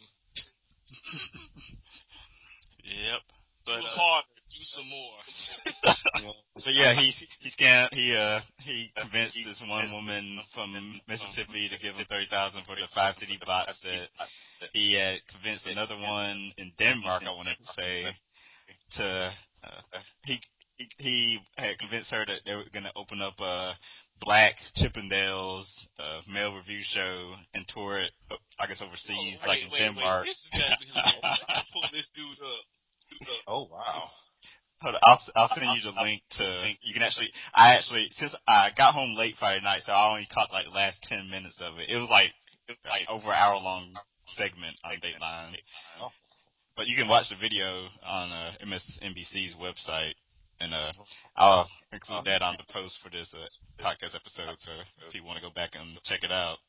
Yep. But, But do uh, harder, do some more. So yeah, he he scam he uh he convinced this one woman from Mississippi to give him thirty thousand for the five C D box set. He had convinced another one in Denmark, I wanted to say, to uh, he he he had convinced her that they were gonna open up a Black Chippendales uh, mail review show and tour it, uh, I guess overseas, Oh, like wait, in wait, Denmark. Wait. This is gonna be hilarious. I gotta pull this dude up. Oh wow. Hold on, I'll I'll send you the link to. You can actually. I actually since I got home late Friday night, so I only caught like the last ten minutes of it. It was like it was like over an hour long segment on Dateline. Oh. But you can watch the video on uh, M S N B C's website, and uh, I'll include that on the post for this uh, podcast episode. So if you want to go back and check it out.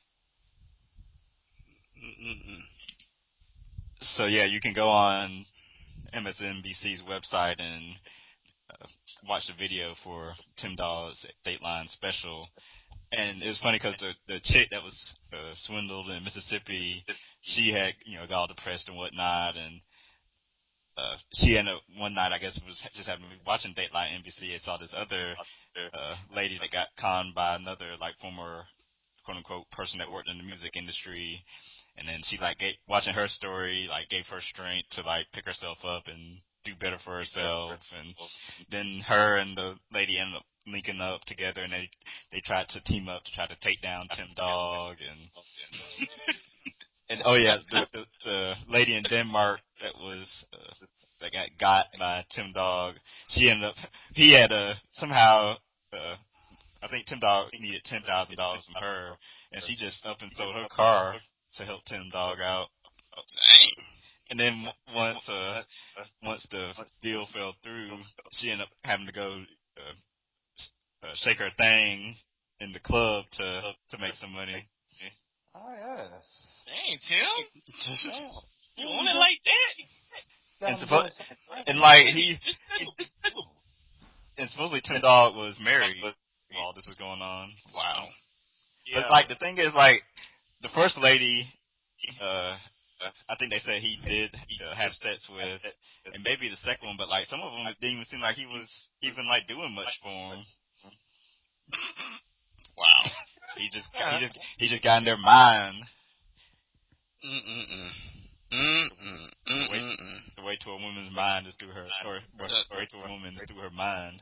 Mm-mm. So yeah, you can go on M S N B C's website and uh, watch the video for Tim Dogg's Dateline special. And it was funny because the the chick that was uh, swindled in Mississippi, she had you know got all depressed and whatnot, and uh, she ended up one night I guess was just having watching Dateline N B C and saw this other uh, lady that got conned by another like former quote unquote person that worked in the music industry. And then she like gave, watching her story like gave her strength to like pick herself up and do better for herself. And then her and the lady ended up linking up together, and they they tried to team up to try to take down Tim Dog. And and oh yeah, the, the the lady in Denmark that was uh, that got got by Tim Dog, she ended up he had a somehow. Uh, I think Tim Dog needed ten thousand dollars from her, and she just up and sold her car to help Tim Dog out. Dang. And then once uh once the deal fell through, she ended up having to go uh, uh, shake her thing in the club to to make some money. Oh yes. Dang, Tim. Damn. You want it like that? And, suppo- and like he and supposedly Tim Dog was married while this was going on. Wow. Yeah. But like the thing is, like the first lady, uh, I think they said he did uh, have sex with, and maybe the second one, but like some of them it didn't even seem like he was even like doing much for him. Wow. He just he just he just got in their mind. Mm-mm-mm. Mm-mm. Mm-mm-mm. The way to a woman's mind is through her, or, or the way to a woman is through her mind.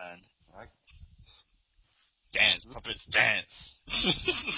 Dance, puppets, dance.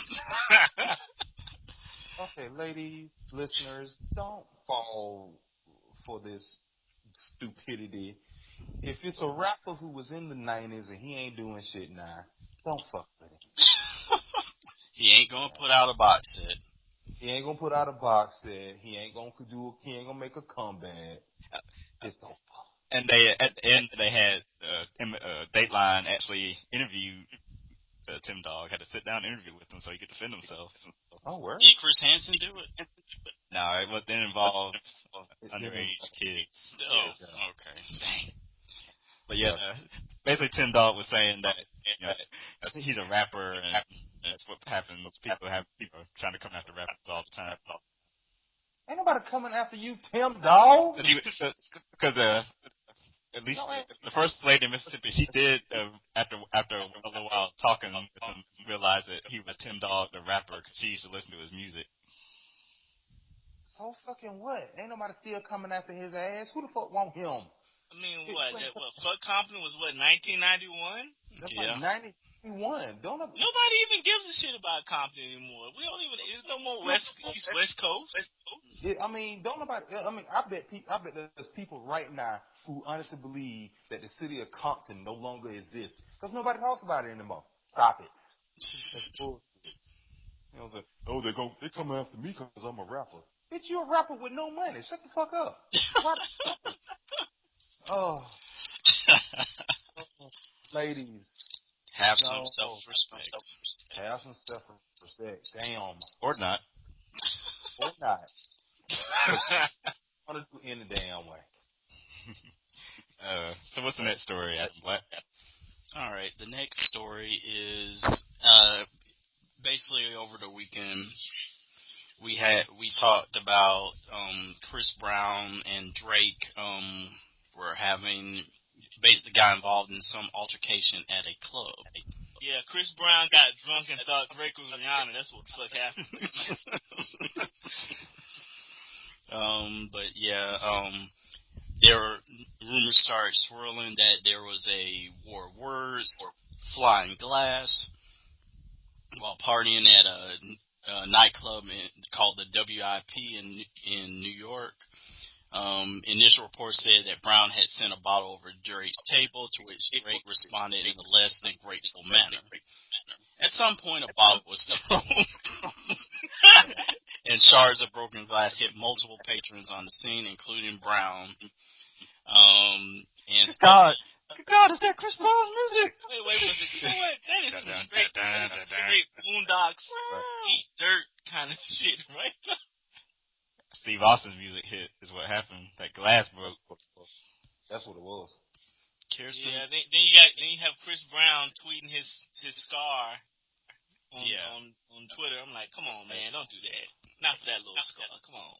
Okay, ladies, listeners, don't fall for this stupidity. If it's a rapper who was in the nineties and he ain't doing shit now, don't fuck with him. He ain't gonna put out a box set. He ain't gonna put out a box set. He ain't gonna do. He ain't gonna make a comeback. It's over. And they at the end they had uh, uh, Dateline actually interviewed uh, Tim Dog. Had to sit down and interview with him so he could defend himself. Oh, where? Did Chris Hansen do it? No, it was then involved underage kids. Oh, okay. Dang. But yeah, uh, basically Tim Dog was saying that you know he's a rapper and that's what happens. People have people trying to come after rappers all the time. Ain't nobody coming after you, Tim Dog. Because uh, at least the first lady in Mississippi, she did uh, after after a little while talking with him, realize that he was Tim Dog, the rapper, because she used to listen to his music. So fucking what? Ain't nobody still coming after his ass. Who the fuck want him? I mean, what? That, what? Fuck Compton was what? nineteen ninety-one. That's Yeah. like ninety-one. Don't know. Nobody even gives a shit about Compton anymore. We don't even. There's no more West East West Coast. Yeah, I mean, don't nobody. I mean, I bet. Pe- I bet there's people right now who honestly believe that the city of Compton no longer exists because nobody talks about it anymore. Stop it. That's bullshit. You know, like, oh, they go, they coming after me because I'm a rapper. Bitch, you a rapper with no money. Shut the fuck up. What? Oh, ladies, Have no. some self-respect. Have some self-respect. Damn. Or not. Or not. I want to do any damn way. Uh, so what's the next story, Adam Black? All right, the next story is uh, basically over the weekend. We had we talked about um, Chris Brown and Drake um, were having basically got involved in some altercation at a club. Yeah, Chris Brown got drunk and thought Drake was Rihanna. That's what the fuck happened. um, but yeah, um, there were rumors started swirling that there was a war of words, flying glass, while partying at a, a nightclub in, called the W I P in in New York. Um, initial reports said that Brown had sent a bottle over Drake's table, to which Drake responded in a less than grateful manner. At some point, a bottle was thrown, and shards of broken glass hit multiple patrons on the scene, including Brown. Um, and Good God. Good God, is that Chris Brown's music? Wait, wait, was it? You know what? That is some straight, that is straight Boondocks, eat dirt kind of shit, right? Steve Austin's music hit is what happened. That glass broke. That's what it was. Kirsten? Yeah, then, then you got then you have Chris Brown tweeting his his scar on, Yeah. on on Twitter. I'm like, come on, man, don't do that. Not for that little scar. Come on.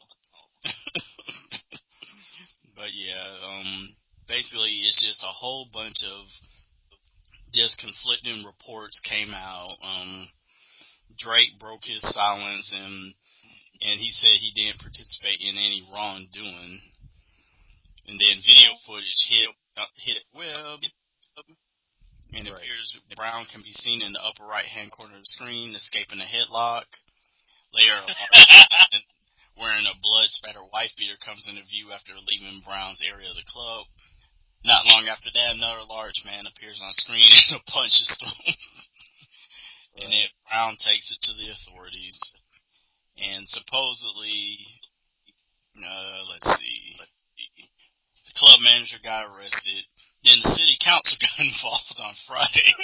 But yeah, um, basically it's just a whole bunch of just conflicting reports came out. Um, Drake broke his silence and and he said he didn't participate in any wrongdoing. And then video footage hit uh, hit web, and it Right. appears Brown can be seen in the upper right hand corner of the screen, escaping a headlock. Later, a large man wearing a blood spatter wife beater comes into view after leaving Brown's area of the club. Not long after that, another large man appears on screen and a punch is thrown. And then Brown takes it to the authorities. And supposedly, uh, let's see, the club manager got arrested. Then the city council got involved on Friday.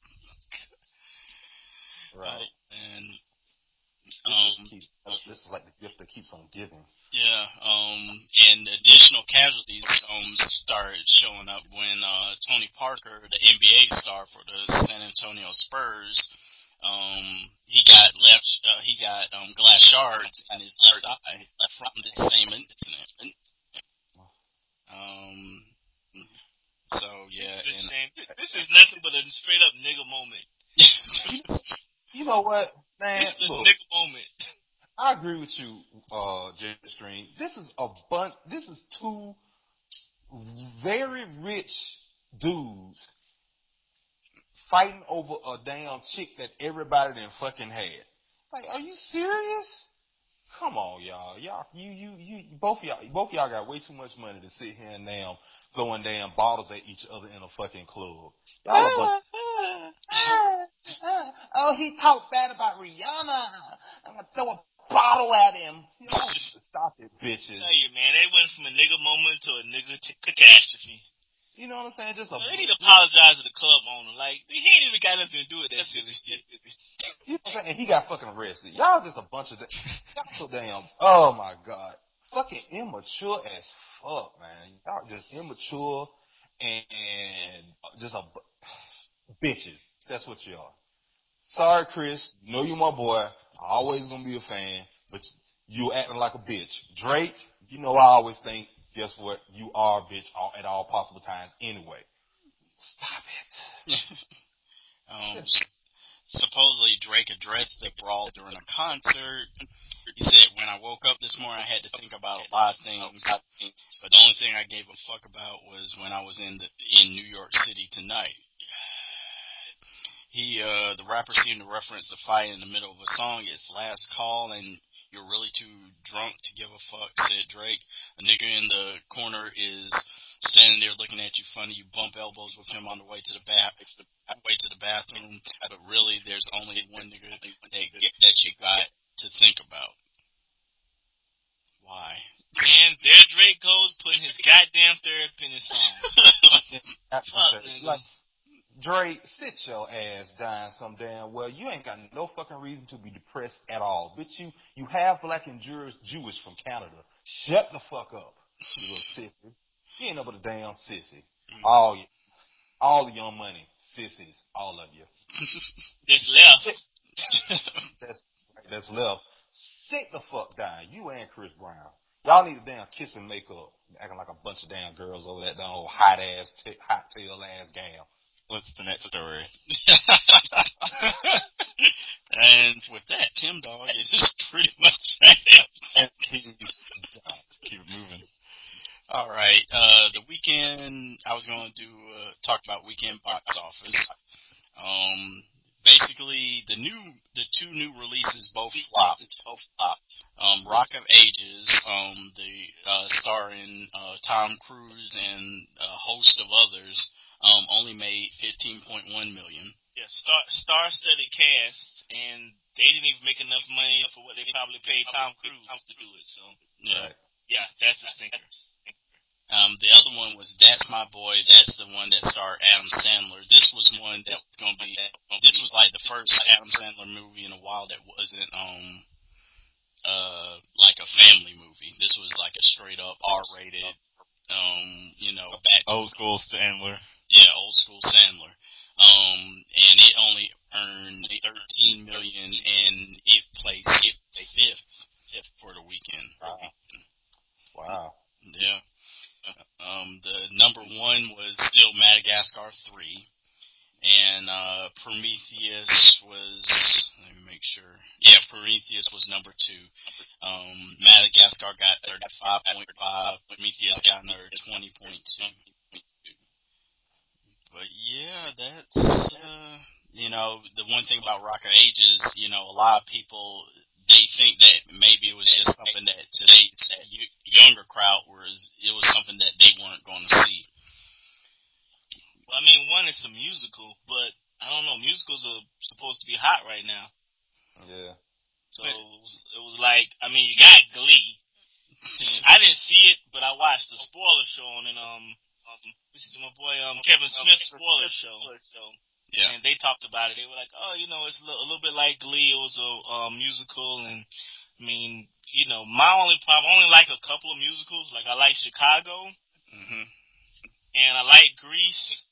Right. Uh, and This, um, just keeps, this is like the gift that keeps on giving. yeah, um, and additional casualties um started showing up when uh, Tony Parker, the N B A star for the San Antonio Spurs, um, he got left, uh, he got um, glass shards in his left eye from the same incident. Um, so yeah, This is, and, this is nothing but a straight up nigga moment. You know what, man? This is a Look, nigga moment. I agree with you, uh, Jetstream. This is a bunch. This is two very rich dudes fighting over a damn chick that everybody done fucking had. Like, are you serious? Come on, y'all. Y'all, you, you, you, both y'all, both y'all got way too much money to sit here and damn throwing damn bottles at each other in a fucking club. Y'all a bunch. Oh, he talked bad about Rihanna. I'm gonna throw a bottle at him. You know, stop it, bitches. I tell you, man, they went from a nigga moment to a nigga t- catastrophe. You know what I'm saying? Just a. They need to apologize to the club owner. Like, he ain't even got nothing to do with that silly shit. You know what I'm saying? And he got fucking arrested. Y'all just a bunch of. Y'all so damn. Oh my god. Fucking immature as fuck, man. Y'all just immature and, and just a bitches. That's what you are. Sorry, Chris. You know you're my boy. I always gonna be a fan, but you acting like a bitch. Drake, you know I always think, guess what? You are a bitch all, at all possible times anyway. Stop it. um, supposedly Drake addressed the brawl during a concert. He said, when I woke up this morning, I had to think about a lot of things, but the only thing I gave a fuck about was when I was in the, in New York City tonight. He, uh, the rapper seemed to reference the fight in the middle of a song. It's Last Call, and you're really too drunk to give a fuck, said Drake. A nigga in the corner is standing there looking at you funny. You bump elbows with him on the way to the bath, way to the bathroom, but really there's only one nigga that, that you got to think about. Why? And there Drake goes putting his goddamn therapy in his song. Fuck, nigga. Like, Drake, sit your ass down some damn well. You ain't got no fucking reason to be depressed at all. Bitch, you, you half black and Jewish, Jewish from Canada. Shut the fuck up, you little sissy. You ain't no but a damn sissy. All you, all of your money, sissies, all of you. That's left. that's, that's left. Sit the fuck down, you and Chris Brown. Y'all need a damn kiss and make up. Acting like a bunch of damn girls over that damn old hot ass, t- hot tail ass gal. What's the next story? And with that, Tim Dog is pretty much Keep it moving. all right. Uh, the weekend, I was going to do uh, talk about weekend box office. Um, basically, the new, the two new releases both flopped. Both flopped. Um, Rock of Ages, um, the uh, starring uh, Tom Cruise and a host of others, um, only made fifteen point one million. Yeah, star star-studded cast, and they didn't even make enough money for what they probably paid Tom Cruise to do it. So yeah, Right. yeah, that's a stinker. Um, the other one was That's My Boy. That's the one that starred Adam Sandler. This was one that was gonna be. This was like the first Adam Sandler movie in a while that wasn't um. Uh, like a family movie. This was like a straight up R-rated, um, you know, back to Old school Sandler. yeah, old school Sandler. Um, and it only earned thirteen million, and it placed fifth, fifth for the weekend. Wow. Wow. Yeah. Um, the number one was still Madagascar three. And uh, Prometheus was, let me make sure. Yeah, Prometheus was number two. Um, Madagascar got thirty-five point five. Prometheus got another twenty point two. But yeah, that's, uh, you know, the one thing about Rock of Ages, you know, a lot of people, they think that maybe it was just something that today's younger crowd was, it was something that they weren't going to see. Well, I mean, one, it's a musical, but I don't know. Musicals are supposed to be hot right now. Yeah. So it was, it was like, I mean, you got Glee. I didn't see it, but I watched the spoiler show on it. Um, this is my boy um Kevin Smith's spoiler show. So Yeah. and they talked about it. They were like, oh, you know, it's a little, a little bit like Glee. It was a um, musical, and I mean, you know, my only problem, I only like a couple of musicals. Like I like Chicago, Mm-hmm. and I like Grease.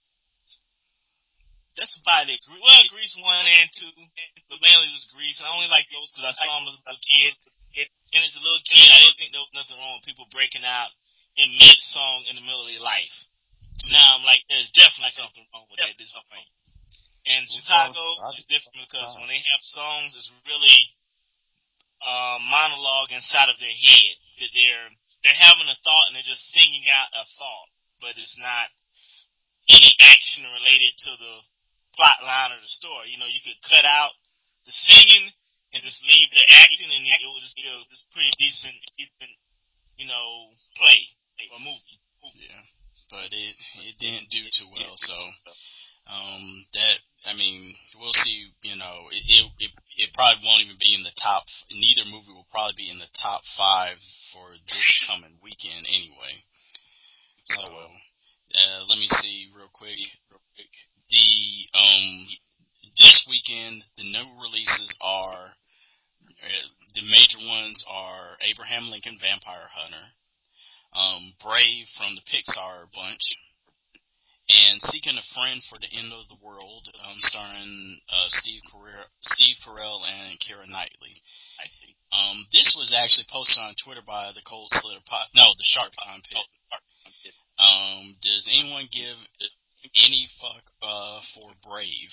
That's about it. Well, Grease one and two, but mainly just Grease. I only like those because I saw them as a little kid. And as a little kid, I didn't think there was nothing wrong with people breaking out in mid-song in the middle of their life. Now I'm like, there's definitely something wrong with that at this point. And Chicago is different because when they have songs, it's really uh, monologue inside of their head. That they're they're having a thought and they're just singing out a thought, but it's not any action related to the plot line or the story. You know, you could cut out the singing and just leave the acting, and it would just be a this pretty decent, decent, you know, play or movie. Yeah, but it it didn't do too well. So um, that I mean, we'll see. You know, it, it it it probably won't even be in the top. Neither movie will probably be in the top five for this coming weekend anyway. So. Uh, let me see real quick. Real quick. The um this weekend the new releases are uh, the major ones are Abraham Lincoln Vampire Hunter, um, Brave from the Pixar bunch, and Seeking a Friend for the End of the World, um, starring uh, Steve Carell, Steve Carell and Keira Knightley. Um, this was actually posted on Twitter by the Cold Slither Pot. No, the Shark Pond Pit. Um, does anyone give any fuck uh for Brave?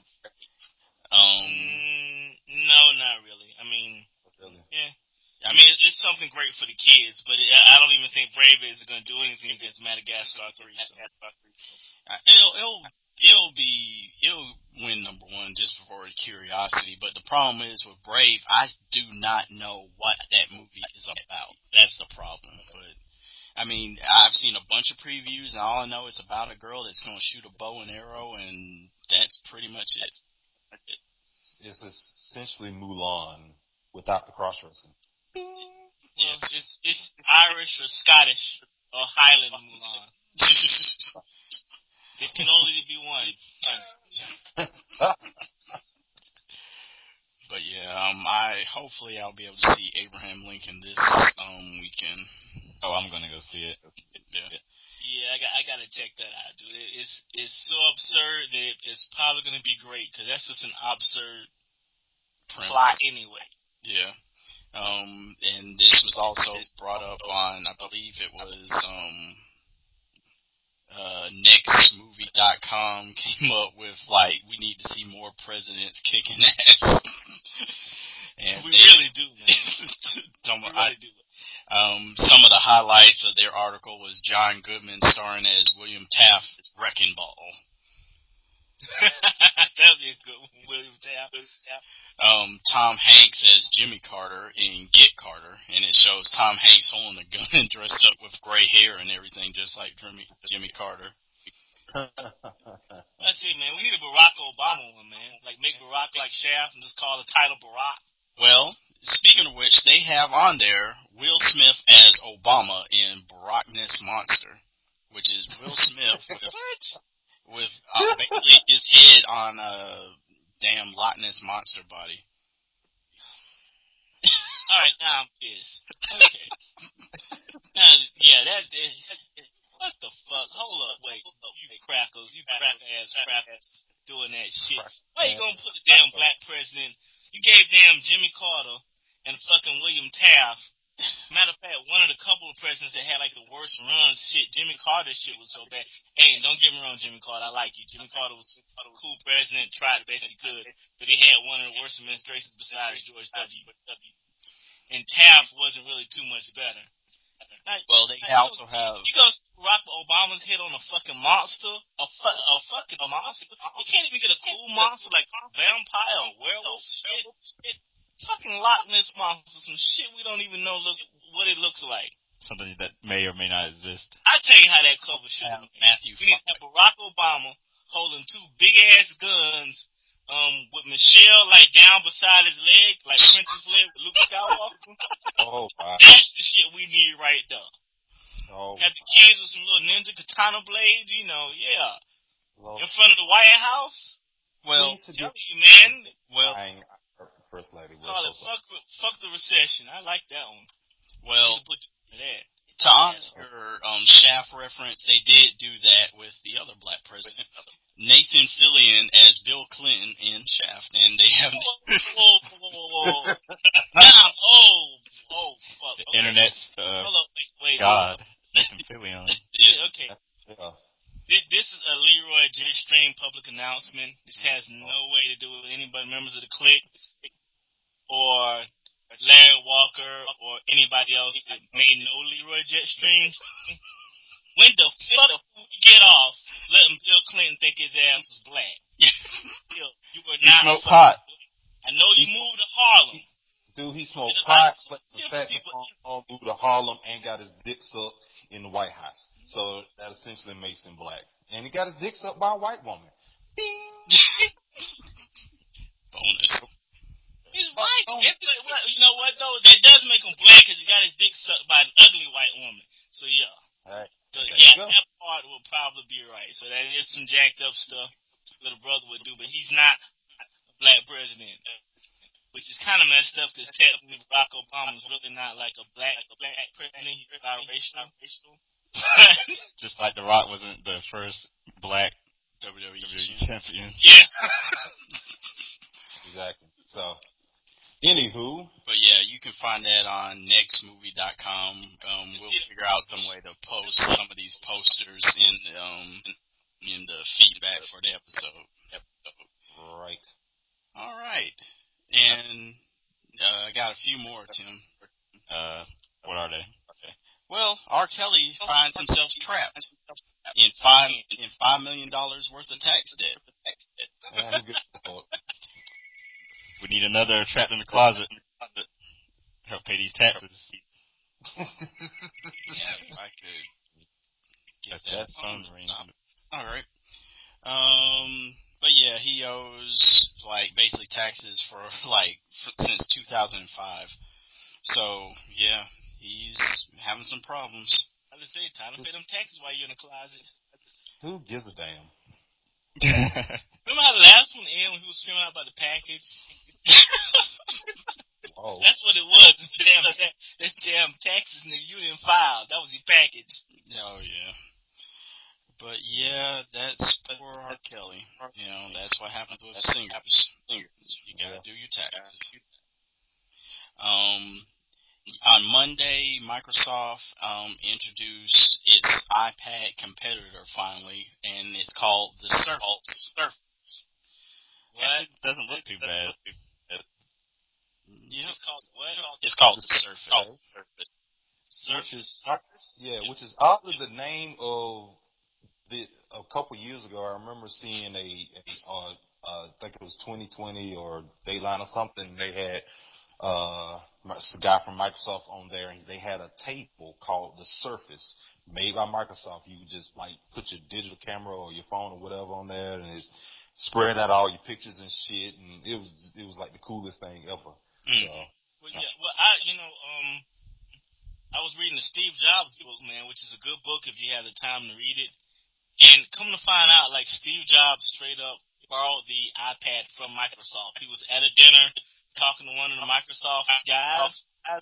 Um, mm, no, not really. I mean, Really? yeah. I mean, it's something great for the kids, but it, I don't even think Brave is going to do anything against Madagascar three. So. It'll, it'll, it'll be, it'll win number one just for curiosity. But the problem is with Brave, I do not know what that movie is about. That's the problem. But I mean, I've seen a bunch of previews, and all I know is about a girl that's going to shoot a bow and arrow, and that's pretty much it. It's essentially Mulan without the cross-dressing. Well, yes. it's it's Irish or Scottish or Highland Mulan. It can only be one. But yeah, um, I hopefully I'll be able to see Abraham Lincoln this um weekend. Oh, I'm gonna go see it. Yeah. Yeah, I got I gotta check that out, dude. It, it's it's so absurd that it, it's probably gonna be great because that's just an absurd Premise. plot anyway. Yeah. Um, and this was also brought up on, I believe it was um, uh, next movie dot com came up with like we need to see more presidents kicking ass. And we they, really do, man. some, we I, really do. Um, some of the highlights of their article was John Goodman starring as William Taft Wrecking Ball. That'd be a good one, William Taft. Um, Tom Hanks as Jimmy Carter in Get Carter, and it shows Tom Hanks holding a gun and dressed up with gray hair and everything, just like Jimmy, Jimmy Carter. That's it, man. We need a Barack Obama one, man. Like, make Barack like Shaft and just call the title Barack. Well, speaking of which, they have on there Will Smith as Obama in Barackness Monster, which is Will Smith with, with uh, basically his head on a damn Loch Ness Monster body. Alright, now I'm pissed. Okay. Now, yeah, that is... What the fuck? Hold up, wait. You crackers, you cracker-ass crackers doing that shit. Why you gonna put the damn black president? You gave damn Jimmy Carter and fucking William Taft. Matter of fact, one of the couple of presidents that had like the worst runs, shit, Jimmy Carter's shit was so bad. Hey, don't get me wrong, Jimmy Carter, I like you. Jimmy Carter was a cool president, tried the best he could, but he had one of the worst administrations besides George W. And Taft wasn't really too much better. Like, well, they like, also you know, have... You go rock Obama's head on a fucking monster? A, fu- a fucking monster? You can't even get a cool monster like vampire or werewolf shit. It, fucking Loch Ness monster, some shit we don't even know look what it looks like. Something that may or may not exist. I'll tell you how that cover should have been. Matthew We need to have Barack Obama holding two big-ass guns um, with Michelle, like, down beside his leg, like Princess leg with Luke Skywalker. Oh, wow. That's the shit we need right there. Oh, Have the kids with some little ninja katana blades, you know, yeah. well, In front of the White House. Well, I'm telling you, man. well, I ain't First Lady. Call it fuck, fuck the recession. I like that one. Well, put that. To honor your um, Shaft reference, they did do that with the other black president, Nathan Fillion as Bill Clinton in Shaft, and they have... Whoa, whoa, whoa, whoa. Nah, oh, oh, fuck. The okay. internet's, uh, Hold up, wait, wait. God, Nathan Fillion. Yeah, okay. Yeah. This, this is a Leroy Jetstream public announcement. This has no way to do with anybody, members of the clique, or Larry Walker, or anybody else that may know Leroy Jetstream. When the fuck we get off letting Bill Clinton think his ass was black? Bill, you were He not smoked fucking pot. I know you He- moved to Harlem. Dude, he smoked pot, played the saxophone, moved to Harlem, and got his dick sucked in the White House. So that essentially makes him black. And he got his dick sucked by a white woman. Bing! Bonus. He's white. It's like, well, you know what, though? That does make him black because he got his dick sucked by an ugly white woman. So, yeah. All right. So, There yeah, you go. that part will probably be right. So, that is some jacked up stuff that a brother would do, but he's not a black president. Which is kind of messed up because technically Barack Obama is really not like a black a black president. He's biracial. Just like The Rock wasn't the first black W W E W W E champion. Yeah. Exactly. So, anywho. But yeah, you can find that on next movie dot com. Um, we'll figure out some way to post some of these posters in um in the feedback for the episode. Episode. Right. All right. And uh, I got a few more, Tim. Uh, what are they? Well, R. Kelly finds himself trapped in five in five million dollars worth of tax debt. Yeah, who gives a fuck? We need another trapped in the closet to help pay these taxes. Yeah, if I could get That's, that that's phone phone to ring. stop. All right. Um, but yeah, he owes like basically taxes for like f- since two thousand five. So yeah, he's having some problems. I just say, time to pay them taxes while you're in the closet. Who gives a damn? Remember how the last one ended when he was screaming out about the package? Oh. That's what it was. Damn, ta- that's damn taxes, nigga. You didn't file. That was your package. Oh yeah. But yeah, that's for R. Kelly. You know, that's what happens with singers. Singers, you gotta do your taxes. Um, on Monday, Microsoft um, introduced its iPad competitor finally, and it's called the Surface. Surface. What? It doesn't look too bad. Yeah. It's called what? It's called the Surface. Okay. Surface. Which is, yeah, which is oddly the name of the, a couple years ago, I remember seeing a, a uh, uh, I think it was twenty twenty or Dateline or something. They had uh, a guy from Microsoft on there, and they had a table called the Surface, made by Microsoft. You would just like put your digital camera or your phone or whatever on there, and it's spread out all your pictures and shit, and it was it was like the coolest thing ever. Mm. So, well, yeah, well, I you know um. I was reading the Steve Jobs book, man, which is a good book if you have the time to read it. And come to find out, like, Steve Jobs straight up borrowed the iPad from Microsoft. He was at a dinner talking to one of the Microsoft guys,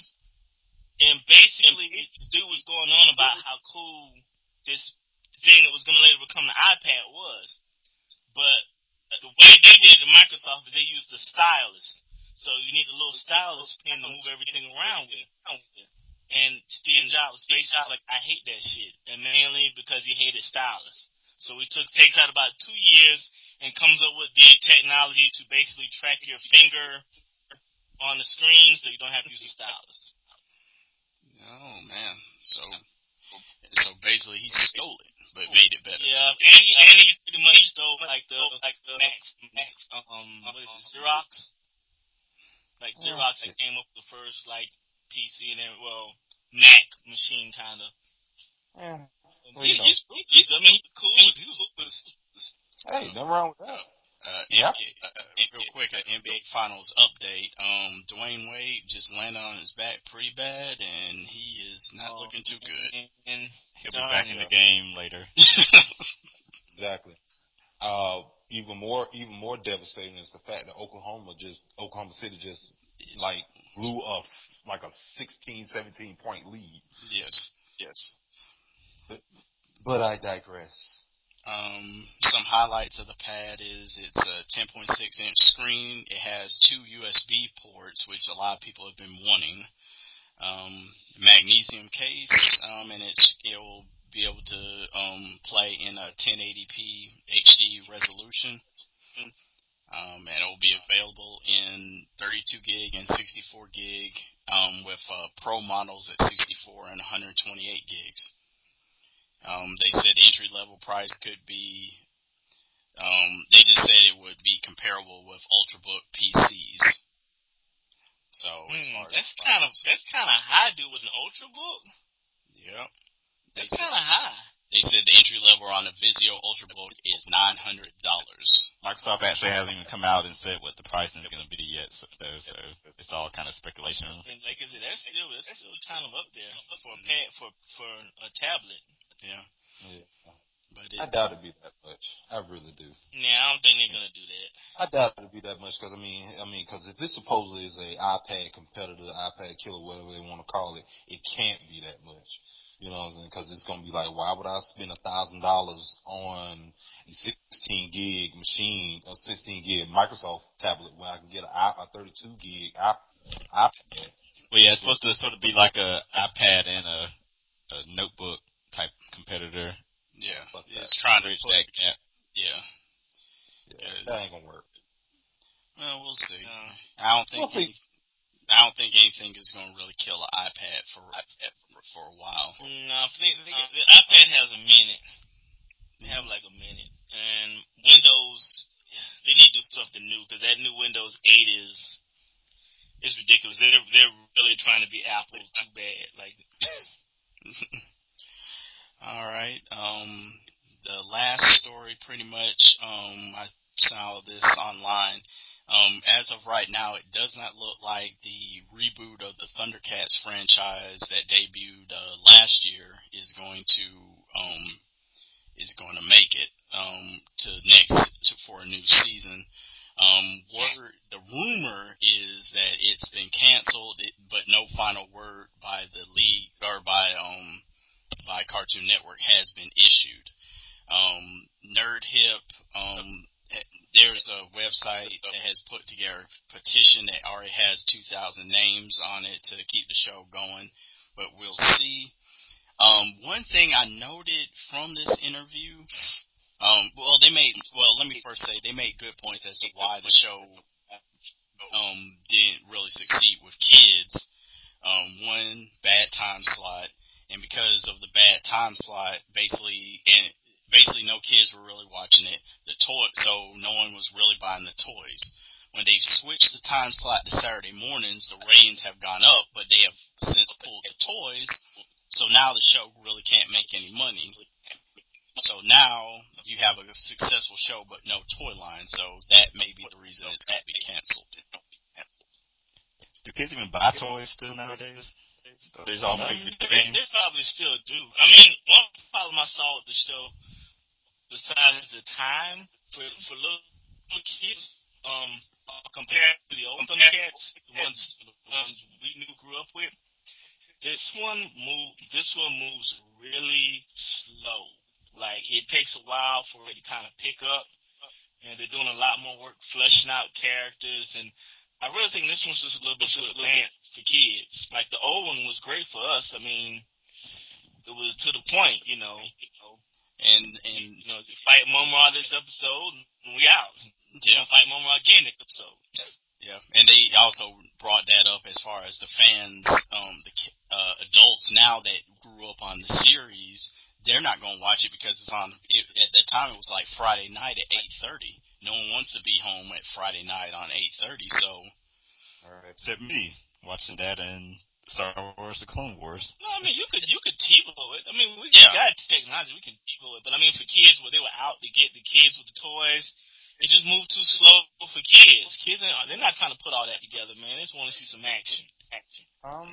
and basically the dude was going on about how cool this thing that was going to later become the iPad was. But the way they did it in Microsoft is they used the stylus. So you need a little stylus pen to move everything around with. And Steve Jobs basically was like, I hate that shit. And mainly because he hated stylus. So he took takes out about two years and comes up with the technology to basically track your finger on the screen so you don't have to use a stylus. Oh, man. So so basically he stole it, but made it better. Yeah, and he, and he pretty much stole like the, like the Mac, um, what is it, Xerox? Like Xerox that came up with the first, like, P C and then, well, Mac machine, kind of. yeah. Well, he, you know. he's, he's, I mean, he's cool. He was, Hey, nothing wrong with that. Uh, Yeah. N B A, uh, real quick, an N B A Finals update. Um, Dwayne Wade just landed on his back pretty bad, and he is not oh, looking too good. And, and He'll be back in the game later. Exactly. Uh, even more, even more devastating is the fact that Oklahoma just, Oklahoma City just like blew up like a sixteen, seventeen point lead. Yes. Yes. But, but I digress. Um, some highlights of the pad is it's a ten point six inch screen. It has two U S B ports, which a lot of people have been wanting. Um, magnesium case, um, and it's, it'll be able to um, play in a ten eighty p H D resolution. Um, and it will be available in thirty-two gig and sixty-four gig, um, with uh, Pro models at sixty-four and one hundred twenty-eight gigs. Um, they said entry level price could be, um, they just said it would be comparable with Ultrabook P Cs. So mm, as far as that's kind of that's kind of high, dude, with an Ultrabook. Yep. That's kind of high. They said the entry level on the Vizio Ultrabook is nine hundred dollars. Microsoft actually hasn't even come out and said what the pricing is going to be yet, so, though, so it's all kind of speculation. And like I said, that's still that's still kind of up there for a pad for for a tablet. Yeah. Yeah. But I doubt it'd be that much. I really do. Nah, I don't think they're gonna do that. I doubt it'd be that much because I mean, I mean, because if this supposedly is a iPad competitor, iPad killer, whatever they want to call it, it can't be that much. You know what I'm saying? Because it's gonna be like, why would I spend a thousand dollars on a sixteen gig machine, a sixteen gig Microsoft tablet when I can get a, a thirty-two gig iPad? Well, yeah, it's supposed to sort of be like a iPad and a, a notebook type competitor. Yeah, Fuck it's that. trying to Bridge put, that gap. yeah. Yeah, that ain't gonna work. Well, we'll see. Uh, I don't think We'll see. I don't think anything is going to really kill an iPad for for, for a while. no, I think the, the iPad has a minute. They have like a minute, and Windows they need to do something new because that new Windows eight is is ridiculous. They're they're really trying to be Apple too bad. Like. All right. Um, the last story, pretty much, um, I saw this online. Um, as of right now, it does not look like the reboot of the Thundercats franchise that debuted uh, last year is going to um, is going to make it um, to next to, for a new season. Um, word, the rumor is that it's been canceled, it, but no final word by the league or by um. by Cartoon Network has been issued. Um, NerdHip, um, there's a website that has put together a petition that already has two thousand names on it to keep the show going, but we'll see. Um, one thing I noted from this interview, um, well, they made, well, let me first say, they made good points as to why the show um, didn't really succeed with kids. Um, one, bad time slot. And because of the bad time slot, basically, and basically no kids were really watching it. The toy, so no one was really buying the toys. When they've switched the time slot to Saturday mornings, the ratings have gone up, but they have since pulled the toys, so now the show really can't make any money. So now you have a successful show, but no toy line, so that may be the reason it's going to be canceled. Do kids even buy toys still nowadays? There's all they, they probably still do. I mean, one problem I saw with the show, besides the time for for little, little kids, um, compared to the old Thundercats, the ones the ones we knew grew up with, this one move this one moves really slow. Like it takes a while for it to kind of pick up, and they're doing a lot more work fleshing out characters. And I really think this one's just a little bit too advanced for kids. Like the old one was great for us. I mean, it was to the point, you know. And and you know, fight Momo this episode, and we out. Yeah, fight Momo again next episode. Yeah, and they also brought that up as far as the fans, um, the uh, adults now that grew up on the series. They're not going to watch it because it's on. It, at that time, it was like Friday night at eight thirty. No one wants to be home at Friday night on eight thirty. So, all right, except me watching that and Star Wars: The Clone Wars. No, I mean you could you could TiVo it. I mean we yeah. got technology, we can TiVo it. But I mean for kids, where they were out to get the kids with the toys, it just moved too slow for kids. Kids, they're not trying to put all that together, man. They just want to see some action. Action. Um,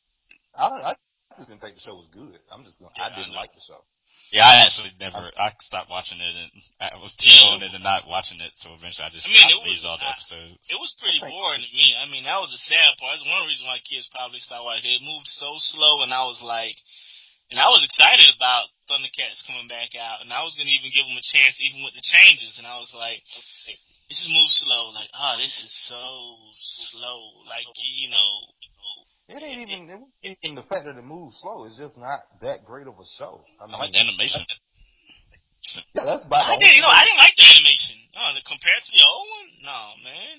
I don't. I just didn't think the show was good. I'm just going. Yeah, I didn't I like the show. Yeah, I actually never. I stopped watching it, and I was TiVoing it and not watching it. So eventually, I just I mean, it was, all the I, episodes. It was pretty boring to me. I mean, that was the sad part. That's one reason why kids probably stopped watching it. It moved so slow, and I was like, and I was excited about Thundercats coming back out, and I was gonna even give them a chance, even with the changes. And I was like, this is moved slow. Like, oh, this is so slow. Like, you know. It ain't even, it, it, even the fact that it moves slow. It's just not that great of a show. I, mean, I like the animation. Yeah, that's about I did, you know, I didn't like the animation. No, compared to the old one, no, man.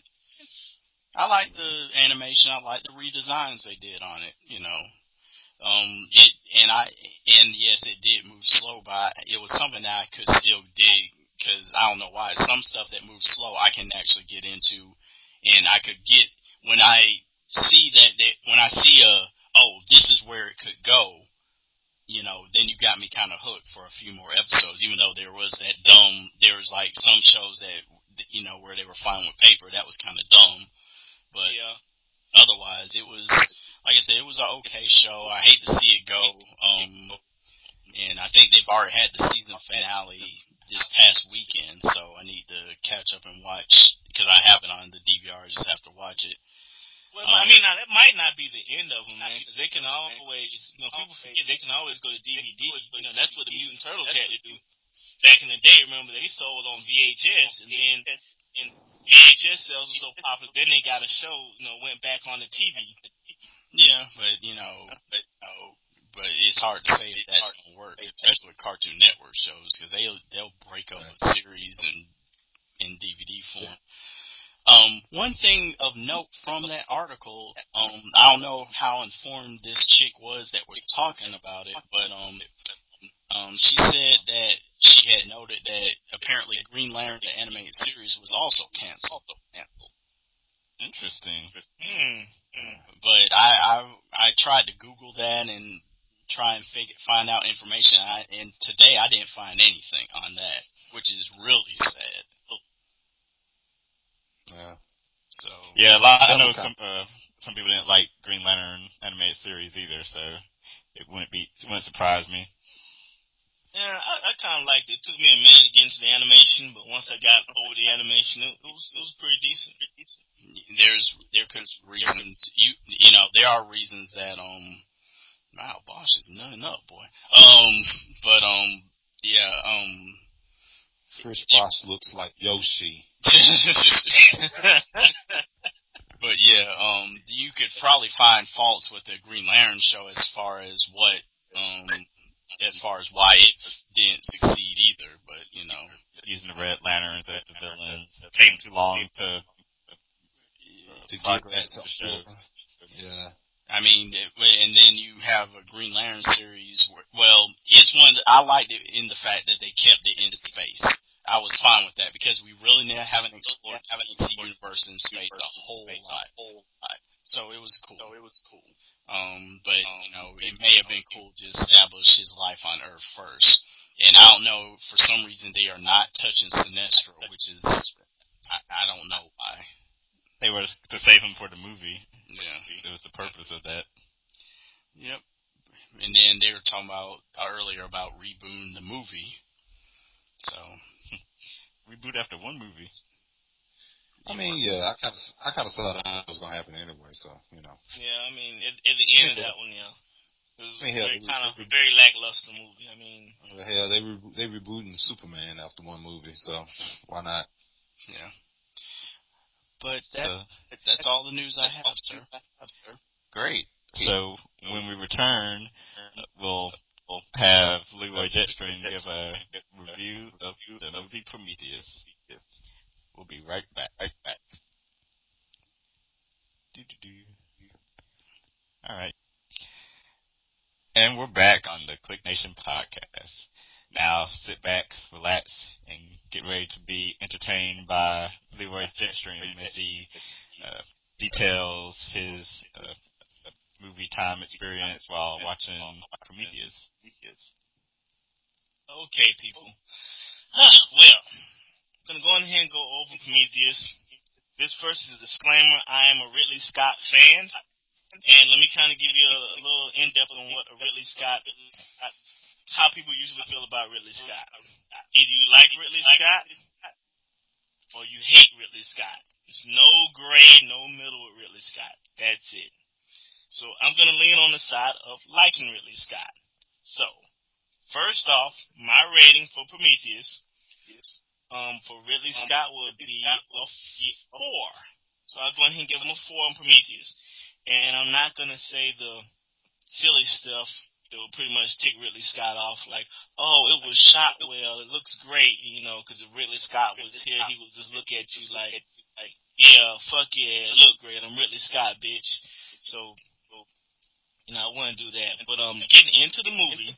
I like the animation. I like the redesigns they did on it. You know, um, it and I and yes, it did move slow, but it was something that I could still dig because I don't know why. Some stuff that moves slow, I can actually get into, and I could get when I. see that they, when I see a, oh, this is where it could go, you know, then you got me kind of hooked for a few more episodes, even though there was that dumb, there was like some shows that, you know, where they were fine with paper, that was kind of dumb, but yeah. Otherwise it was, like I said, it was an okay show. I hate to see it go, um, and I think they've already had the season finale this past weekend, so I need to catch up and watch, because I have it on the D V R, I just have to watch it. Well, um, I mean, now, that might not be the end of them, man, because they can always, you know, people forget they can always go to D V D. You know, that's what the Mutant Turtles had to do back in the day. Remember, they sold on V H S, and then and V H S sales were so popular, then they got a show, you know, went back on the T V. Yeah, but, you know, but, you know, but it's hard to say if that's going to work, especially with Cartoon Network shows, because they'll, they'll break up a series in, in D V D form. Um, one thing of note from that article, um, I don't know how informed this chick was that was talking about it, but um, um, she said that she had noted that apparently Green Lantern, the animated series, was also canceled. Interesting. Mm. But I, I I tried to Google that and try and figure, find out information, I, and today I didn't find anything on that, which is really sad. Yeah. So yeah, a lot. I know some uh, some people didn't like Green Lantern animated series either, so it wouldn't be it wouldn't surprise me. Yeah, I, I kind of liked it. It took me a minute to get into the animation, but once I got over the animation, it, it was it was pretty decent. There's there could reasons you you know there are reasons that um wow Bosch is nutting up boy um but um yeah um. Chris Bosch looks like Yoshi. But yeah, um, you could probably find faults with the Green Lantern show as far as what, um, as far as why it didn't succeed either. But you know, using the Red Lanterns as the villains, taking too long to to get back to the show. Yeah. I mean, and then you have a Green Lantern series where, well, it's one that I liked it in the fact that they kept it in space. I was fine with that because we really now haven't explored the D C universe in space a whole lot. So it was cool. So it was cool. Um, but you know, it may have been cool to establish his life on Earth first. And I don't know, for some reason they are not touching Sinestro, which is I, I don't know why. They were to save him for the movie. Yeah, it was the purpose of that. Yep. And then they were talking about uh, earlier about rebooting the movie. So reboot after one movie. I mean, yeah, I kind of, I kind of saw that was gonna happen anyway. So you know. Yeah, I mean, at, at the end yeah. of that one, yeah, it was I mean, very, hell, kind of re- a very lackluster movie. I mean, well, hell, they re- they rebooting Superman after one movie, so why not? Yeah. But that, so, that's all the news I have, sir. Great. So when we return, uh, we'll we'll have Leroy Jetstream give a review of the movie Prometheus. We'll be right back. Right back. All right. And we're back on the Click Nation podcast. Now sit back, relax, and get ready to be entertained by Leroy Jetstream as he uh, details his uh, movie time experience while watching Prometheus. Okay, people. Huh, well, I'm going to go ahead and go over Prometheus. This first is a disclaimer. I am a Ridley Scott fan. And let me kind of give you a, a little in-depth on what a Ridley Scott, how people usually feel about Ridley Scott. Either you like Ridley Scott, or you hate Ridley Scott. There's no gray, no middle with Ridley Scott. That's it. So I'm going to lean on the side of liking Ridley Scott. So, first off, my rating for Prometheus, um, for Ridley Scott would be a four. So I'll go ahead and give him a four on Prometheus. And I'm not going to say the silly stuff that would pretty much tick Ridley Scott off, like, oh, it was shot well, it looks great, you know, because if Ridley Scott was here, he would just look at you like, like, yeah, fuck yeah, it looked great, I'm Ridley Scott, bitch. So, you know, I wouldn't do that. But um, getting into the movie,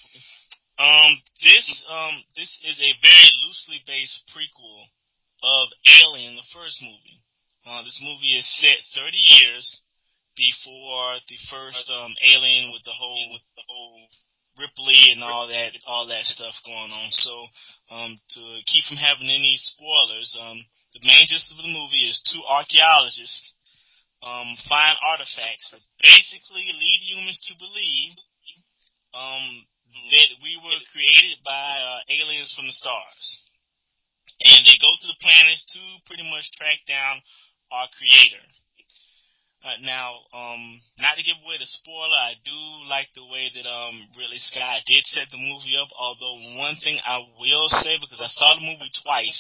um, this um, this is a very loosely based prequel of Alien, the first movie. Uh, this movie is set thirty years before the first um, Alien with the whole with the whole Ripley and all that all that stuff going on. So um, to keep from having any spoilers, um, the main gist of the movie is two archaeologists um, find artifacts that basically lead humans to believe um, that we were created by uh, aliens from the stars, and they go to the planets to pretty much track down our creator. Uh, now, um, not to give away the spoiler, I do like the way that um, Ridley Scott did set the movie up, although one thing I will say, because I saw the movie twice,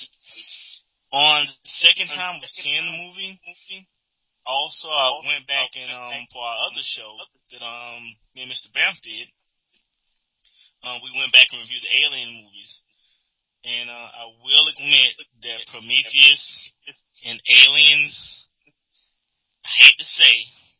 on the second time of seeing the movie, also I went back and um, for our other show that um, me and Mister Banff did, um, we went back and reviewed the Alien movies. And uh, I will admit that Prometheus and Aliens, I hate to say,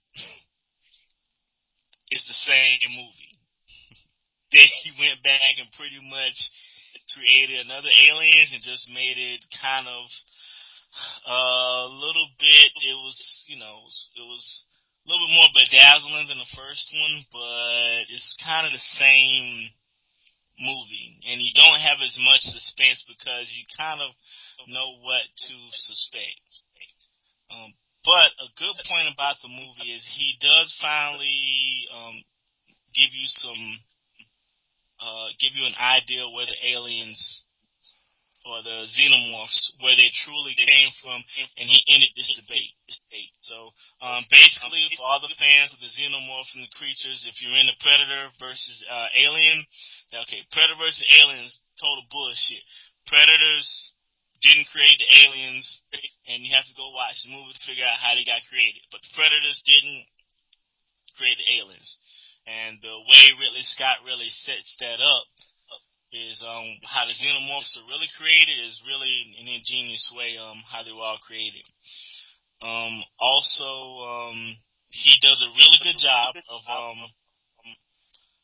it's the same movie. Then he went back and pretty much created another Aliens and just made it kind of a uh, little bit, it was, you know, it was a little bit more bedazzling than the first one, but it's kind of the same movie. And you don't have as much suspense because you kind of know what to suspect. Um, But a good point about the movie is he does finally um, give you some, uh, give you an idea where the aliens or the xenomorphs, where they truly came from, and he ended this debate. So um, basically, for all the fans of the xenomorphs and the creatures, if you're into Predator versus uh, Alien, okay, Predator versus Aliens, total bullshit. Predators didn't create the aliens, and you have to go watch the movie to figure out how they got created. But the Predators didn't create the aliens. And the way Ridley Scott really sets that up is um, how the xenomorphs are really created is really an ingenious way um, how they were all created. Um, also, um, he does a really good job of um, of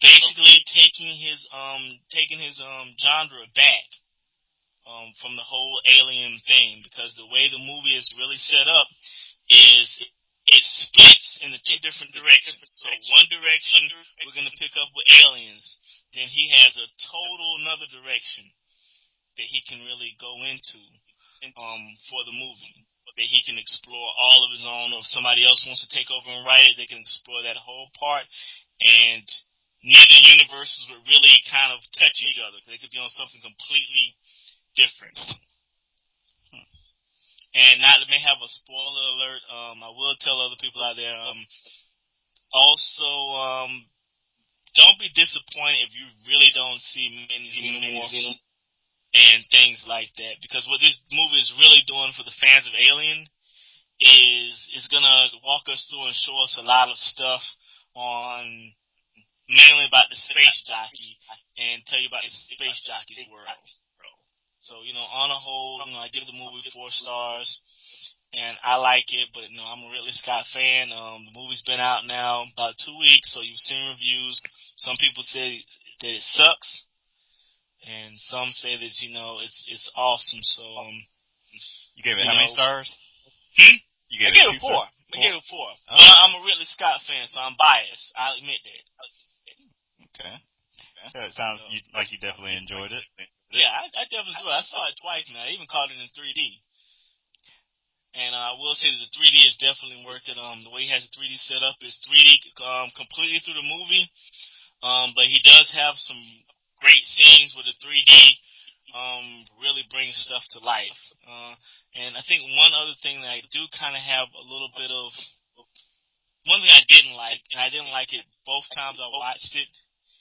basically taking his um taking his um genre back um from the whole alien thing, because the way the movie is really set up is it splits into two different directions. So one direction we're gonna pick up with aliens, then he has a total another direction that he can really go into um for the movie, that he can explore all of his own, or if somebody else wants to take over and write it, they can explore that whole part, and neither universes would really kind of touch each other. They could be on something completely different. Hmm. And not to may have a spoiler alert, um, I will tell other people out there, um, also, um, don't be disappointed if you really don't see many xenomorphs and things like that, because what this movie is really doing for the fans of Alien is is gonna walk us through and show us a lot of stuff on mainly about the space jockey and tell you about the space jockey's world. So, you know, on a whole, you know, I give the movie four stars, and I like it, but, you know, I'm a Ridley Scott fan. Um, the movie's been out now about two weeks, so you've seen reviews. Some people say that it sucks, and some say that, you know, it's it's awesome. So, um, you gave it you how know, many stars? Hmm? You gave I gave it, it four. four? I gave it four. Oh. But I'm a Ridley Scott fan, so I'm biased. I'll admit that. Okay. So it sounds So, you, like you definitely enjoyed it. Yeah, I, I definitely enjoyed it. I saw it twice, man. I even caught it in three D. And uh, I will say that the three D is definitely worth it. Um, the way he has the three D set up is three D um, completely through the movie. Um, but he does have some great scenes with the three D um, really brings stuff to life. Uh, and I think one other thing that I do kind of have a little bit of, one thing I didn't like, and I didn't like it both times I watched it.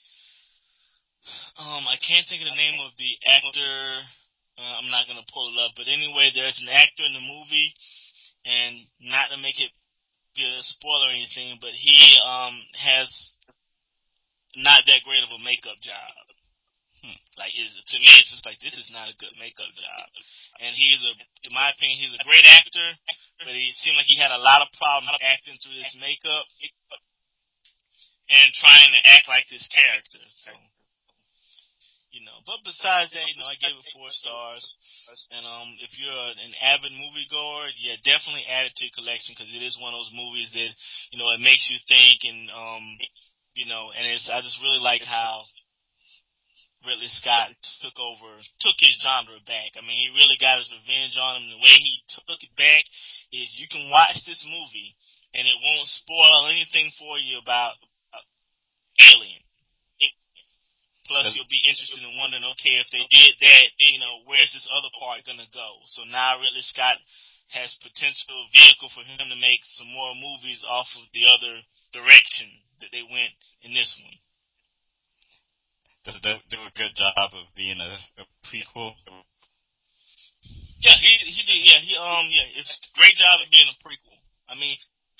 Um, I can't think of the name of the actor. Uh, I'm not gonna pull it up, but anyway, there's an actor in the movie, and not to make it be a spoiler or anything, but he um has not that great of a makeup job. Hmm. Like, is to me, it's just like, this is not a good makeup job. And he's a, in my opinion, he's a great actor, but he seemed like he had a lot of problems acting through this makeup and trying to act like this character. So. You know, but besides that, you know, I gave it four stars. And um, if you're an avid moviegoer, yeah, definitely add it to your collection, because it is one of those movies that, you know, it makes you think, and um, you know, and it's I just really like how Ridley Scott took over, took his genre back. I mean, he really got his revenge on him. The way he took it back is, you can watch this movie, and it won't spoil anything for you about uh, Alien. Plus, you'll be interested in wondering, okay, if they did that, you know, where's this other part going to go? So now Ridley Scott has potential vehicle for him to make some more movies off of the other direction that they went in this one. Does it do a good job of being a, a prequel? Yeah, he he did. Yeah, he um yeah, it's a great job of being a prequel. I mean,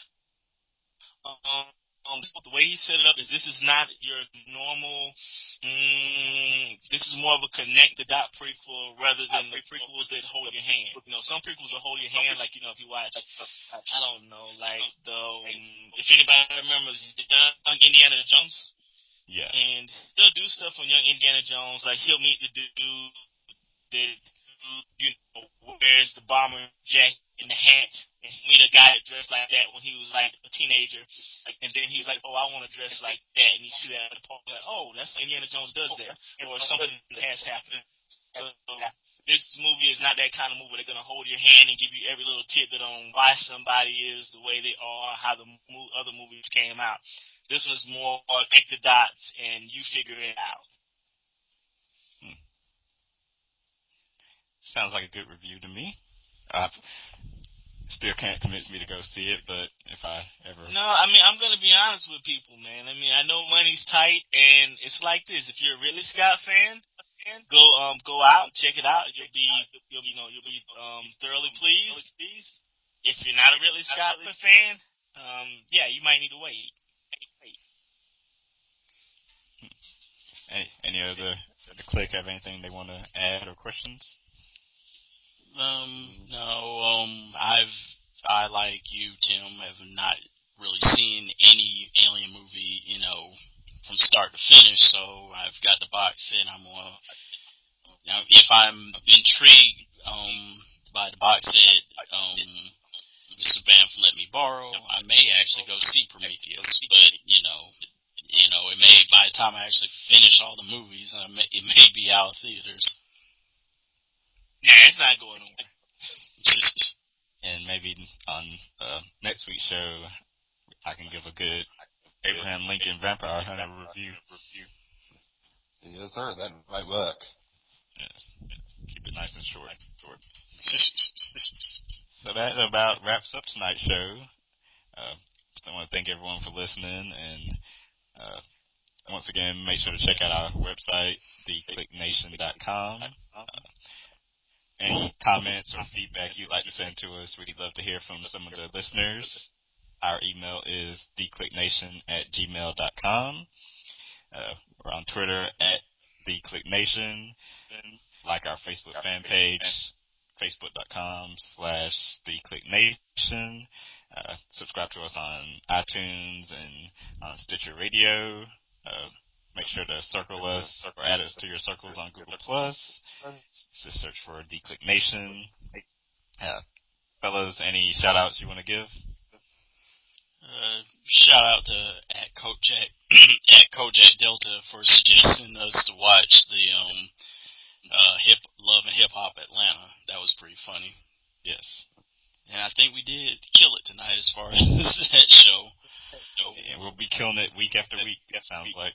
um. Um, the way he set it up is, this is not your normal, mm, this is more of a connect-the-dot prequel rather than the prequels that hold your hand. You know, some prequels will hold your hand, like, you know, if you watch, I don't know, like, the, um, if anybody remembers Young Indiana Jones. Yeah. And they'll do stuff on Young Indiana Jones, like, he'll meet the dude that, you know, wears the bomber jacket and the hat, and meet a guy that dressed like that when he was like a teenager, and then he's like, oh, I want to dress like that, and you see that at the point, like, oh, that's what Indiana Jones does there, or something that has happened. So this movie is not that kind of movie. They're gonna hold your hand and give you every little tidbit on why somebody is the way they are, how the mo- other movies came out. This was more connect the dots and you figure it out. Hmm. Sounds like a good review to me. I still can't convince me to go see it, but if I ever... No, I mean, I'm going to be honest with people, man. I mean, I know money's tight, and it's like this. If you're a Ridley Scott fan, go um go out, check it out. You'll be, you'll, you know, you'll be um thoroughly pleased. If you're not a Ridley Scott fan, um, yeah, you might need to wait. Any, any other, the clique have anything they want to add or questions? Um, no, um, I've, I, like you, Tim, have not really seen any Alien movie, you know, from start to finish. So I've got the box set. I'm gonna, now, if I'm intrigued um, by the box set, um, Mister Banff let me borrow, I may actually go see Prometheus. But you know, you know, it may by the time I actually finish all the movies, uh, may, it may be out of theaters. Yeah, it's not going nowhere. And maybe on uh, next week's show, I can give a good Abraham Lincoln Vampire Hunter review. Yes, sir. That might work. Yes, yes. Keep it nice and short. short. So that about wraps up tonight's show. Uh, I want to thank everyone for listening, and uh, once again, make sure to check out our website, the click nation dot com. Uh, any comments or feedback you'd like to send to us, we'd love to hear from some of the listeners. Our email is the click nation at gmail dot com. Uh, we're on Twitter at theclicknation. Like our Facebook fan page, facebook dot com slash theclicknation. Uh, subscribe to us on iTunes and on Stitcher Radio. Uh, make sure to circle us or add us to your circles on Google Plus. Just search for The Click Nation. Uh, fellas, any shout outs you want to give? Uh, shout out to at Kojak at Kojak Delta for suggesting us to watch the um uh hip Love and Hip Hop Atlanta. That was pretty funny. Yes. And I think we did kill it tonight as far as that show. And we'll be killing it week after week, it sounds like.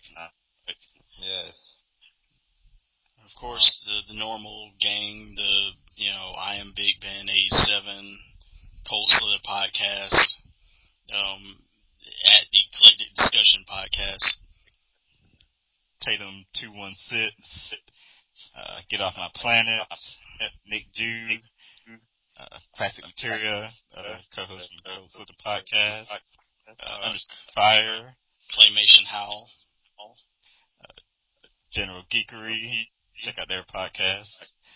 Yes. Of course, the the normal gang, the, you know, I Am Big Ben eighty-seven, Cold Slither Podcast, um, at the Collected Discussion Podcast. Tatum two one six, uh, Get Off My Planet, Nick Jude, uh, Classic Materia, uh, co-host of the Cold Slither Podcast, uh, Under Fire, Claymation Howl, uh, General Geekery, check out their podcast.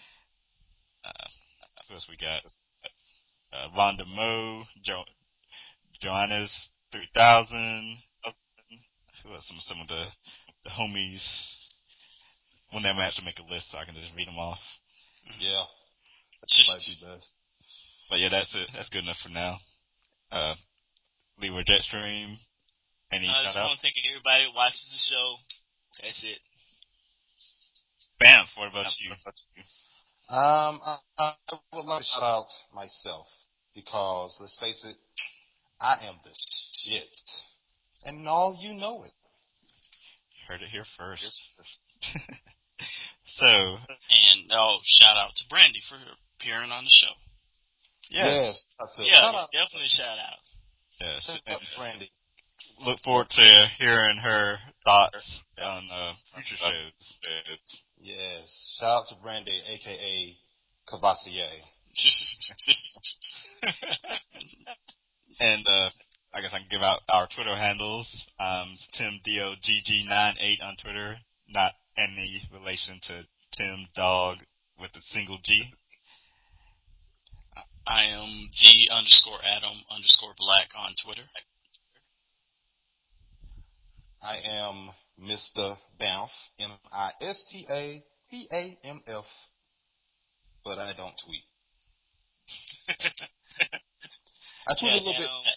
Uh, who else we got? Uh, Vonda Moe, jo- Joanna's three thousand. Who else? Some, some of the, the homies. One day I'm going to have to make a list so I can just read them off. Yeah. That might be best. But yeah, that's it. That's good enough for now. Uh, Leroy Jetstream. Any I shout just out? want to thank everybody who watches the show. That's it. Bam, what about you? Um, I, I would like to shout out myself because, let's face it, I am the shit. And all you know it. Heard it here first. So. And, oh, shout out to Brandy for appearing on the show. Yeah. Yes. That's it. Yeah, Shout out. definitely shout out. Yes. Shout out to Brandy. Look forward to hearing her thoughts on uh, future shows. Yes. Shout out to Brandy, a k a. Cavassier. And uh, I guess I can give out our Twitter handles. Um, Tim D O G G nine eight on Twitter. Not any relation to Tim Dog with a single G. I am the underscore Adam underscore Black on Twitter. I am Mister Banff, M I S T A B A M F, but I don't tweet. I tweet yeah, a little bit. Um,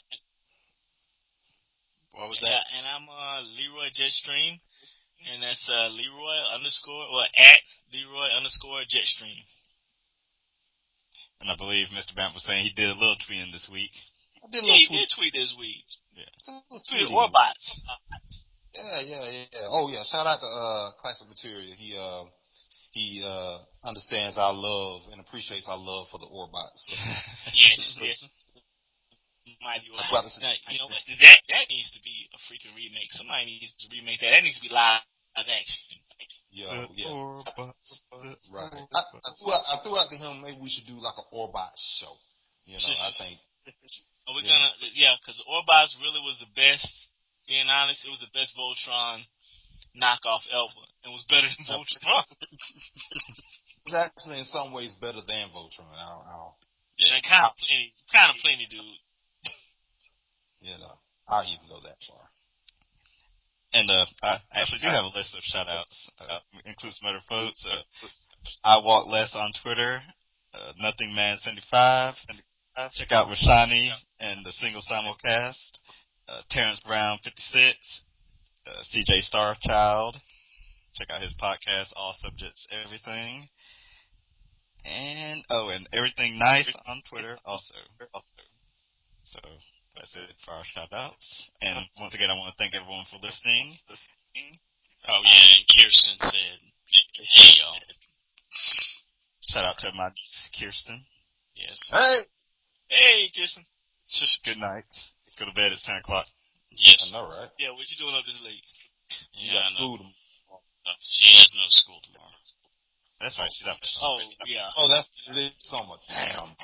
What was yeah, that? and I'm uh, Leroy Jetstream, and that's uh, Leroy underscore, or at Leroy underscore Jetstream. And I believe Mister Bamp was saying he did a little tweeting this week. I did a Yeah, little he tweet. did tweet this week. Yeah. Tweeted Orbots. Yeah, yeah, yeah. Oh, yeah. Shout out to uh, Classic Materia. He uh, he uh, understands our love and appreciates our love for the Orbots. So. Yes, yes. Mighty Orbots. Now, you know what? That that needs to be a freaking remake. Somebody needs to remake that. That needs to be live action. Yeah, yeah. Orbots. Right. I, I, threw out, I threw out to him maybe we should do like an Orbot show. You know, I think. Are we yeah. gonna? Yeah, because Orbots really was the best. Being honest, it was the best Voltron knockoff ever. It was better than Voltron. It was actually in some ways better than Voltron. I'll, I'll, yeah, kind of plenty, kind of plenty, dude. You know, I'll even go that far. And uh, I actually do have a list of shout-outs. Uh, includes some other folks. Uh, I Walk Less on Twitter. Uh, Nothing Man seventy-five. Check out Rashani and the Single Simulcast. Uh, Terrence Brown fifty-six. Uh, C J Starchild. Check out his podcast, All Subjects Everything. And, oh, and Everything Nice on Twitter also. So, that's it for our shout-outs. And once again, I want to thank everyone for listening. Oh, yeah, and Kirsten said, hey, y'all. Shout out to my niece, Kirsten. Yes. Hey! Hey, Kirsten. Good night. Go to bed. It's ten o'clock. Yes. I know, right? Yeah, what you doing up this late? You Yeah, got I know. school tomorrow. She has no school tomorrow. That's right. She's out there. Oh, yeah. Oh, that's it. Summer. Damn.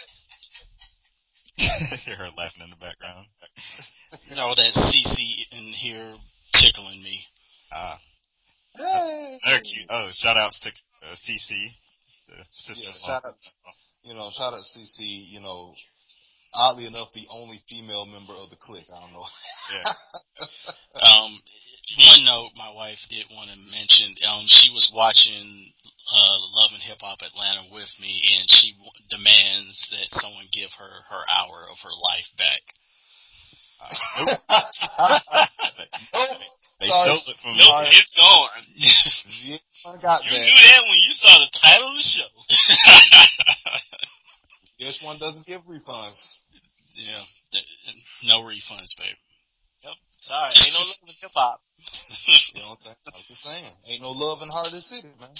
Hear her laughing in the background. No, that's Cece in here tickling me. Ah. Hey. They're cute. Oh, shout outs to uh, Cece, the sister. Yeah, shout out, you know, shout out to Cece, you know, oddly enough, the only female member of the clique. I don't know. Yeah. Um, one note my wife did want to mention, um, she was watching uh, Love and Hip Hop Atlanta with me, and she w- demands that someone give her her hour of her life back. Uh, nope. Nope. They Sorry. stole it from me. Nope, it's gone. Yeah, I got You that. knew that when you saw the title of the show. This one doesn't give refunds. Yeah, th- no refunds, babe. Yep. Sorry, ain't no love in hip hop. You know what I'm saying? I'm just saying. Ain't no love in Heart of the City, man.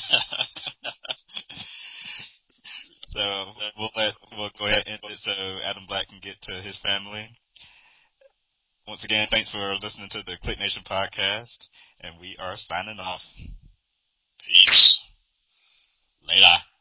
So we'll let we'll go ahead and end it so Adam Black can get to his family. Once again, thanks for listening to the Click Nation podcast, and we are signing off. Peace. Later.